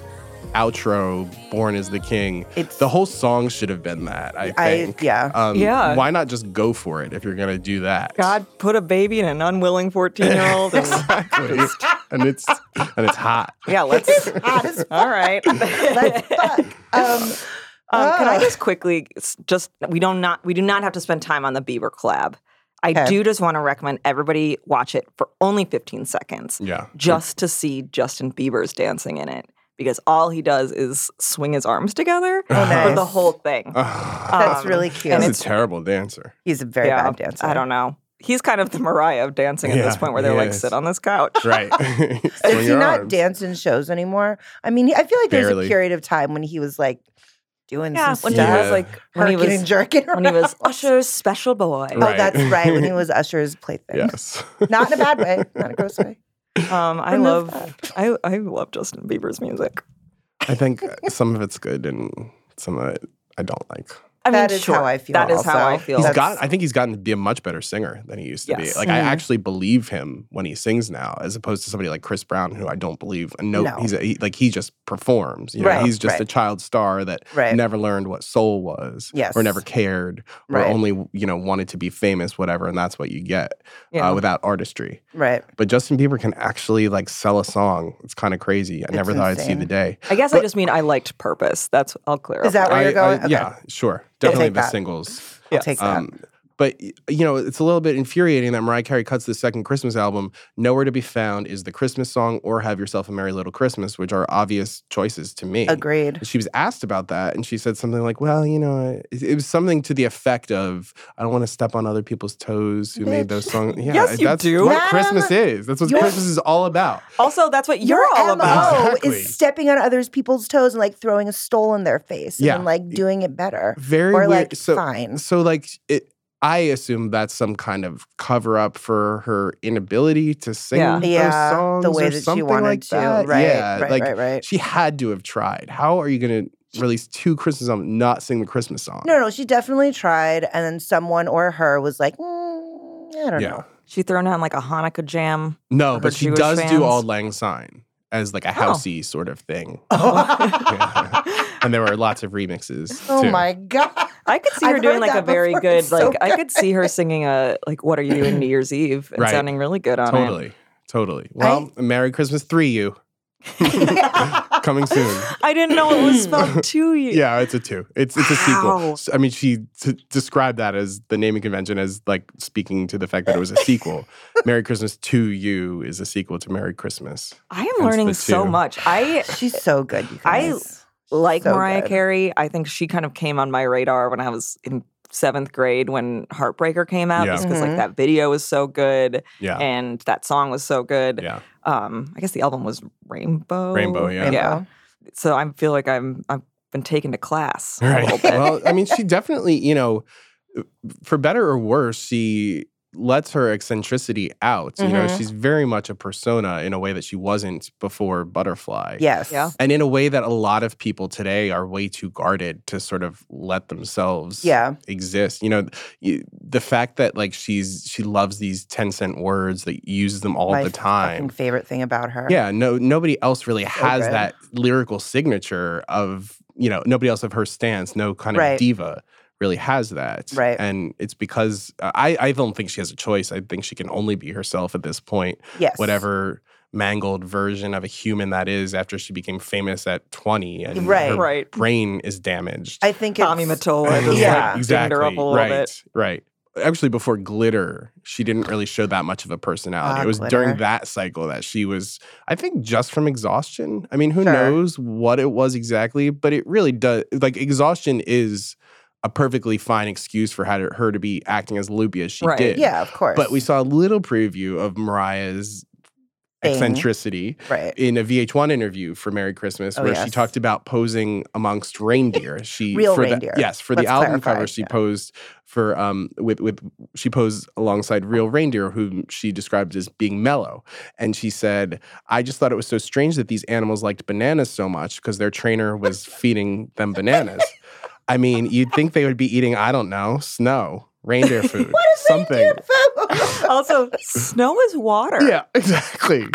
outro, Born is the King.
It's-
the whole song should have been that, I
I-
think.
yeah.
Um,
Yeah.
Why not just go for it if you're going to do that?
God put a baby in an unwilling fourteen-year-old. And
Exactly. and it's and it's hot.
yeah, let's.
Hot as
All right.
Let's fuck. Um,
Um, can I
Ah.
just quickly s- just we don't not we do not have to spend time on the Bieber collab. I
Okay.
do just want to recommend everybody watch it for only fifteen seconds,
Yeah.
just to see Justin Bieber's dancing in it because all he does is swing his arms together
Oh,
for
nice.
the whole thing.
That's
Um,
really cute.
and
He's
it's
a terrible dancer.
He's a very
yeah,
bad dancer.
I don't know. He's kind of the Mariah of dancing at this
Yeah,
point, where they're
he
like,
is.
sit on this couch.
Right. Swing
Does he
your
not
arms.
dance in shows anymore? I mean, I feel like there's
Barely.
a period of time when he was like doing
Yeah,
some
when
stuff.
he was like when he
Herking
was
and jerking
when he was
around.
Usher's special boy.
Oh,
Right.
that's right. When he was Usher's plaything.
Yes.
Not in a bad way. Not a gross way.
Um, I
Remove
love I I love Justin Bieber's music.
I think some of it's good and some of it I don't like.
I mean,
That is
sure,
how I feel
That is how I
also.
feel.
He's
That's-
got. I think he's gotten to be a much better singer than he used to
Yes.
be. Like I
Mhm.
actually believe him when he sings now, as opposed to somebody like Chris Brown, who I don't believe. And no,
No.
he's a, he, like he just performs. You know,
Right,
he's just a
right.
child star that
Right.
never learned what soul was,
Yes.
or never cared, or
Right.
only you know wanted to be famous, whatever. And that's what you get
Yeah.
uh, without artistry.
Right.
But Justin Bieber can actually like sell a song. It's kind of crazy. I
It's
never thought I'd see
insane.
the day.
I guess I
But-
just mean I liked Purpose. That's I'll clarify.
Is that where
I-
you're going?
I-
Okay.
Yeah, sure. Definitely
take
the
that.
singles.
I'll take that.
Um, but y- you know, it's a little bit infuriating that Mariah Carey cuts the second Christmas album. Nowhere to be found is the Christmas song or Have Yourself a Merry Little Christmas, which are obvious choices to me.
Agreed.
She was asked about that, and she said something like, "Well, you know, it, it was something to the effect of, I don't want to step on other people's toes who made those songs." Yeah,
Yes, you
that's
do.
what
Madam,
Christmas is. That's what
you're-
Christmas is all about.
Also, that's what you're
Your
all
M O
about.
Exactly.
is stepping on others people's toes and like throwing a stole in their face and
Yeah.
then, like doing it better.
Very
or
weird.
like
so,
fine.
So like it. I assume that's some kind of cover up for her inability to sing
Yeah.
those
Yeah,
songs
the way
or
that she
something
wanted
like
to.
that.
Right,
yeah,
right,
like
right, right.
she had to have tried. How are you going to release two Christmas songs and not sing the Christmas song?
No, no, she definitely tried, and then someone or her was like, mm, I don't
Yeah.
know.
She thrown on like a Hanukkah jam.
No,
for
but
her
she
Jewish
does
fans.
do Auld Lang Syne as like a
Oh.
housey sort of thing. Yeah. And there were lots of remixes.
Oh
too.
my god!
I could see her
I've
doing
heard
like a
that
very
before.
good
It's so
like I could see her
good.
singing a like What Are You Doing New Year's Eve and
Right.
sounding really good on
Totally.
it.
Totally. Well, Merry Christmas three you. Coming soon.
I didn't know it was spelled to you.
Yeah, it's a two. It's it's a sequel.
Wow.
S- I mean, she t- described that as the naming convention as like speaking to the fact that it was a sequel. Merry Christmas to You is a sequel to Merry Christmas.
I am
Hence
learning
the
so
two.
much. I
She's so good. You
I
guys.
like
So
Mariah
good.
Carey. I think she kind of came on my radar when I was in seventh grade when Heartbreaker came out,
Yeah.
just because
Mhm.
like that video was so good,
Yeah.
and that song was so good.
Yeah.
Um, I guess the album was Rainbow.
Rainbow, yeah.
Yeah.
Rainbow.
So I feel like I'm I've been taken to class a
Right.
little bit.
Well, I mean, she definitely, you know, for better or worse, she lets her eccentricity out. You know,
Mhm.
she's very much a persona in a way that she wasn't before Butterfly.
Yes.
Yeah.
And in a way that a lot of people today are way too guarded to sort of let themselves
Yeah.
exist. You know, you, the fact that like she's she loves these ten cent words that uses them all
My
the time.
fucking favorite thing about her.
Yeah, no, nobody else really has
good.
that lyrical signature of, you know, nobody else of her stance, no kind of
Right.
diva really has that.
Right.
And it's because uh, I, I don't think she has a choice. I think she can only be herself at this point.
Yes.
Whatever mangled version of a human that is after she became famous at twenty and
Right.
her
Right.
brain is damaged.
I think
Tommy
it's
Mottola just
Yeah.
like
exactly.
dinged her up a little
right.
bit.
Right. Actually, before Glitter, she didn't really show that much of a personality.
Ah,
it was
Glitter.
during that cycle that she was, I think, just from exhaustion. I mean, who
Sure.
knows what it was exactly, but it really does. Like, exhaustion is a perfectly fine excuse for how to, her to be acting as loopy as she
Right.
did.
Yeah, of course.
But we saw a little preview of Mariah's
Thing.
eccentricity
Right.
in a V H one interview for Merry Christmas,
Oh,
where
yes.
she talked about posing amongst reindeer. She
Real
for
reindeer.
The, yes, for
Let's
the album
clarify,
cover, she
yeah.
posed for um with with she posed alongside real reindeer, whom she described as being mellow. And she said, "I just thought it was so strange that these animals liked bananas so much because their trainer was feeding them bananas. I mean, you'd think they would be eating, I don't know, snow." Reindeer food.
What is
something.
reindeer food?
Also, snow is water.
Yeah, exactly.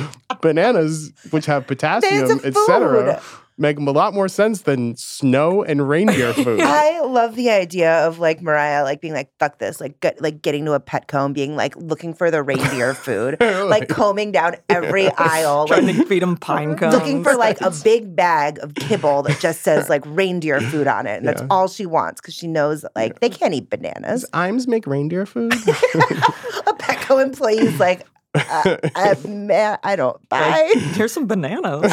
Bananas, which have potassium,
It's a
et cetera,
food.
make a lot more sense than snow and reindeer food.
I love the idea of like Mariah like being like fuck this like get, like getting to a Petco and being like looking for the reindeer food like combing down every aisle
Trying
like
to feed him pine cones.
looking for like a big bag of kibble that just says like reindeer food on it and that's
Yeah.
all she wants because she knows that, like they can't eat bananas.
Does Iams make reindeer food?
A Petco employee's like uh, uh, man, I don't buy.
Like, here's some bananas.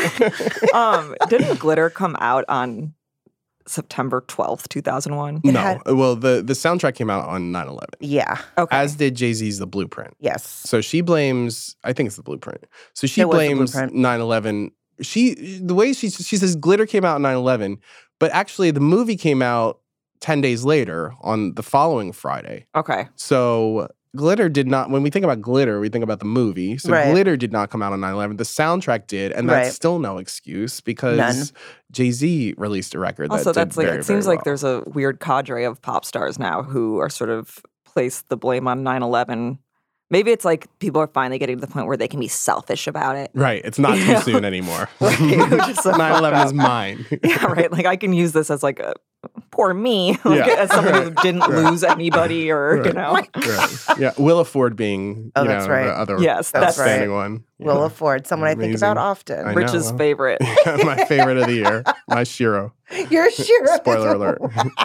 um, didn't Glitter come out on September twelfth, two thousand one?
no.
had-
Well, the, the soundtrack came out on nine eleven,
Yeah.
Okay.
as did Jay-Z's The Blueprint.
Yes.
So she blames, I think it's The Blueprint. So she
It was The
blames
Blueprint.
nine eleven. She, the way she, she says Glitter came out on nine eleven, but actually the movie came out ten days later on the following Friday.
Okay.
So Glitter did not, when we think about Glitter, we think about the movie. So
Right.
Glitter did not come out on nine eleven. The soundtrack did, and that's
Right.
still no excuse because
None.
Jay-Z released a record
Also,
that did
that's like
very,
it seems
very
like
well.
there's a weird cadre of pop stars now who are sort of place the blame on nine eleven. Maybe it's like people are finally getting to the point where they can be selfish about it.
Right, it's not
You
too
know?
soon anymore.
Like, just a
nine eleven
fuck
is
up.
mine.
Yeah, right. Like I can use this as like a poor me, like,
Yeah.
as someone who didn't
Right.
lose anybody or you
Right.
know.
Right. Yeah, Willa Ford being
Oh,
you
that's
know,
right.
the other
Yes, that's
outstanding
right.
one. Yeah.
Will afford someone I think
Amazing.
about often.
I know,
Rich's
well.
favorite.
My favorite of the year, my Shiro.
You're sure.
Spoiler alert.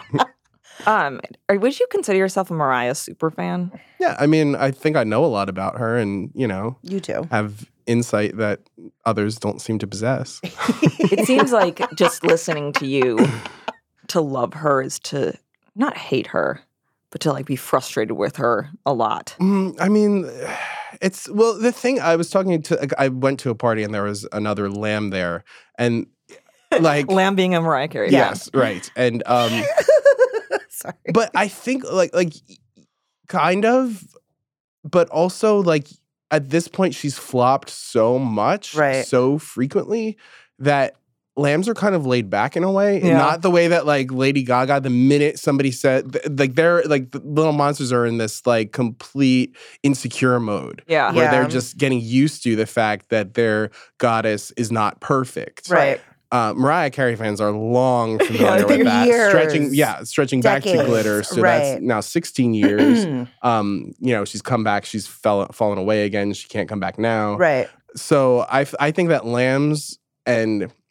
Um, or would you consider yourself a Mariah super fan?
Yeah, I mean, I think I know a lot about her, and you know,
You too.
have insight that others don't seem to possess.
It seems like just listening to you to love her is to not hate her, but to like be frustrated with her a lot.
Mm, I mean, it's well. The thing I was talking to, like, I went to a party and there was another lamb there, and like
Lamb being a Mariah Carey.
yes, right, and um,
Sorry.
but I think like like kind of, but also like at this point she's flopped so much,
Right.
so frequently that lambs are kind of laid back in a way,
Yeah.
not the way that like Lady Gaga. The minute somebody said th- like they're like the Little Monsters are in this like complete insecure mode.
Yeah.
Where
Yeah.
they're just getting used to the fact that their goddess is not perfect.
Right.
Uh, Mariah Carey fans are long
Yeah,
familiar
they're
with that.
years.
Stretching, yeah, stretching back to
Decades.
Glitter. So
Right.
that's now sixteen years. um, you know, she's come back. She's fell, fallen away again. She can't come back now.
Right.
So I, f- I think that Lambs and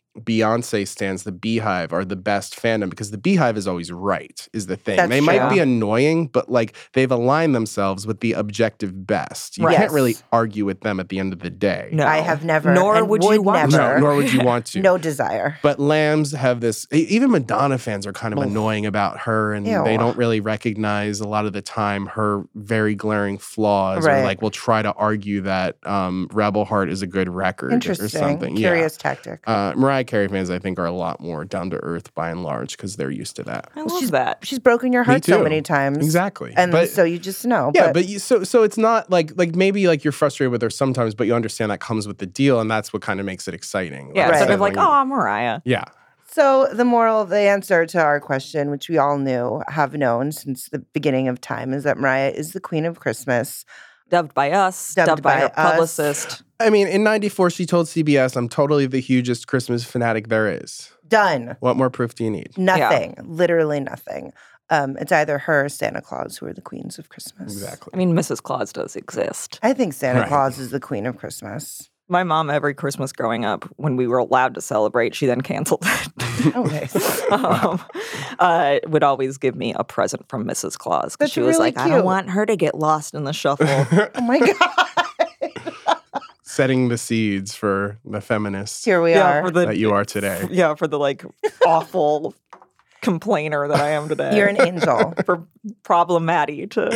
Beyonce stans, the Beehive, are the best fandom because the Beehive is always right, is the thing.
That's
they
true.
might be annoying, but like they've aligned themselves with the objective best. You
Right.
can't
Yes.
really argue with them at the end of the day.
No.
I have never,
Nor
and
would you want
never.
No, nor would you want to.
No desire.
But Lambs have this, e- even Madonna fans are kind of annoying about her, and
Ew.
they don't really recognize a lot of the time her very glaring flaws,
Right.
or like will try to argue that um, Rebel Heart is a good record or
Interesting.
something.
Curious
yeah.
tactic.
Uh, Mariah Carey fans, I think, are a lot more down to earth by and large because they're used to that.
I love
she's,
that.
She's broken your heart so
too.
many times.
Exactly.
And
But-
so you just know.
Yeah, but, you, so so it's not like like maybe like you're frustrated with her sometimes, but you understand that comes with the deal, and that's what kind of makes it exciting.
Yeah,
Like I
instead
said,
of like,
when you-
oh, Mariah.
yeah.
So the moral, the answer to our question, which we all knew, have known since the beginning of time, is that Mariah is the queen of Christmas.
Dubbed by us,
Dubbed
dubbed, by,
by
her
us.
publicist.
I mean, in ninety-four, she told C B S, I'm totally the hugest Christmas fanatic there is.
Done.
What more proof do you need?
Nothing. Literally nothing. Um, it's either her or Santa Claus who are the queens of Christmas.
Exactly.
I mean, Missus Claus does exist.
I think Santa
Right.
Claus is the queen of Christmas.
My mom, every Christmas growing up, when we were allowed to celebrate, she then canceled it.
Oh, nice.
um, uh, would always give me a present from Missus Claus because
That's
she was
really
like, I
cute.
don't want her to get lost in the shuffle.
Oh my God.
Setting the seeds for the feminists
Here we
Yeah,
are.
for the-
that you are today.
yeah, for the like awful complainer that I am today.
You're an angel.
For problem Maddie to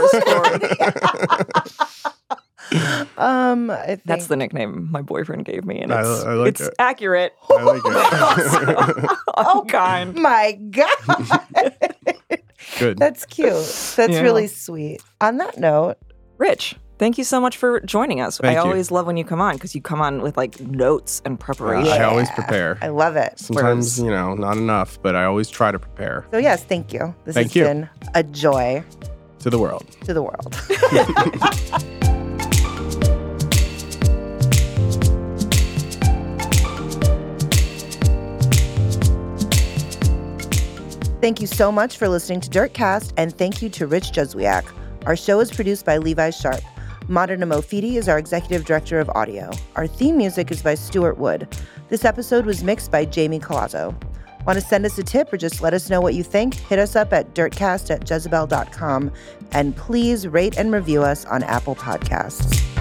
burst forward.
Um, I think
That's the nickname my boyfriend gave me, and
I-
it's,
I like
it's
it.
accurate.
I like it.
Oh, kind.
my God.
Good.
That's cute. That's
Yeah.
really sweet. On that note,
Rich, thank you so much for joining us.
Thank
I
you.
always love when you come on because you come on with like notes and preparation.
I always prepare.
I love it.
Sometimes, you know, not enough, but I always try to prepare
So yes, thank you. This
Thank
has
you.
been a joy
to the world.
to the world. Thank you so much for listening to Dirtcast, and thank you to Rich Juzwiak. Our show is produced by Levi Sharp. Modern Amofidi is our executive director of audio. Our theme music is by Stuart Wood. This episode was mixed by Jamie Colazzo. Want to send us a tip or just let us know what you think? Hit us up at dirtcast at jezebel dot com, and please rate and review us on Apple Podcasts.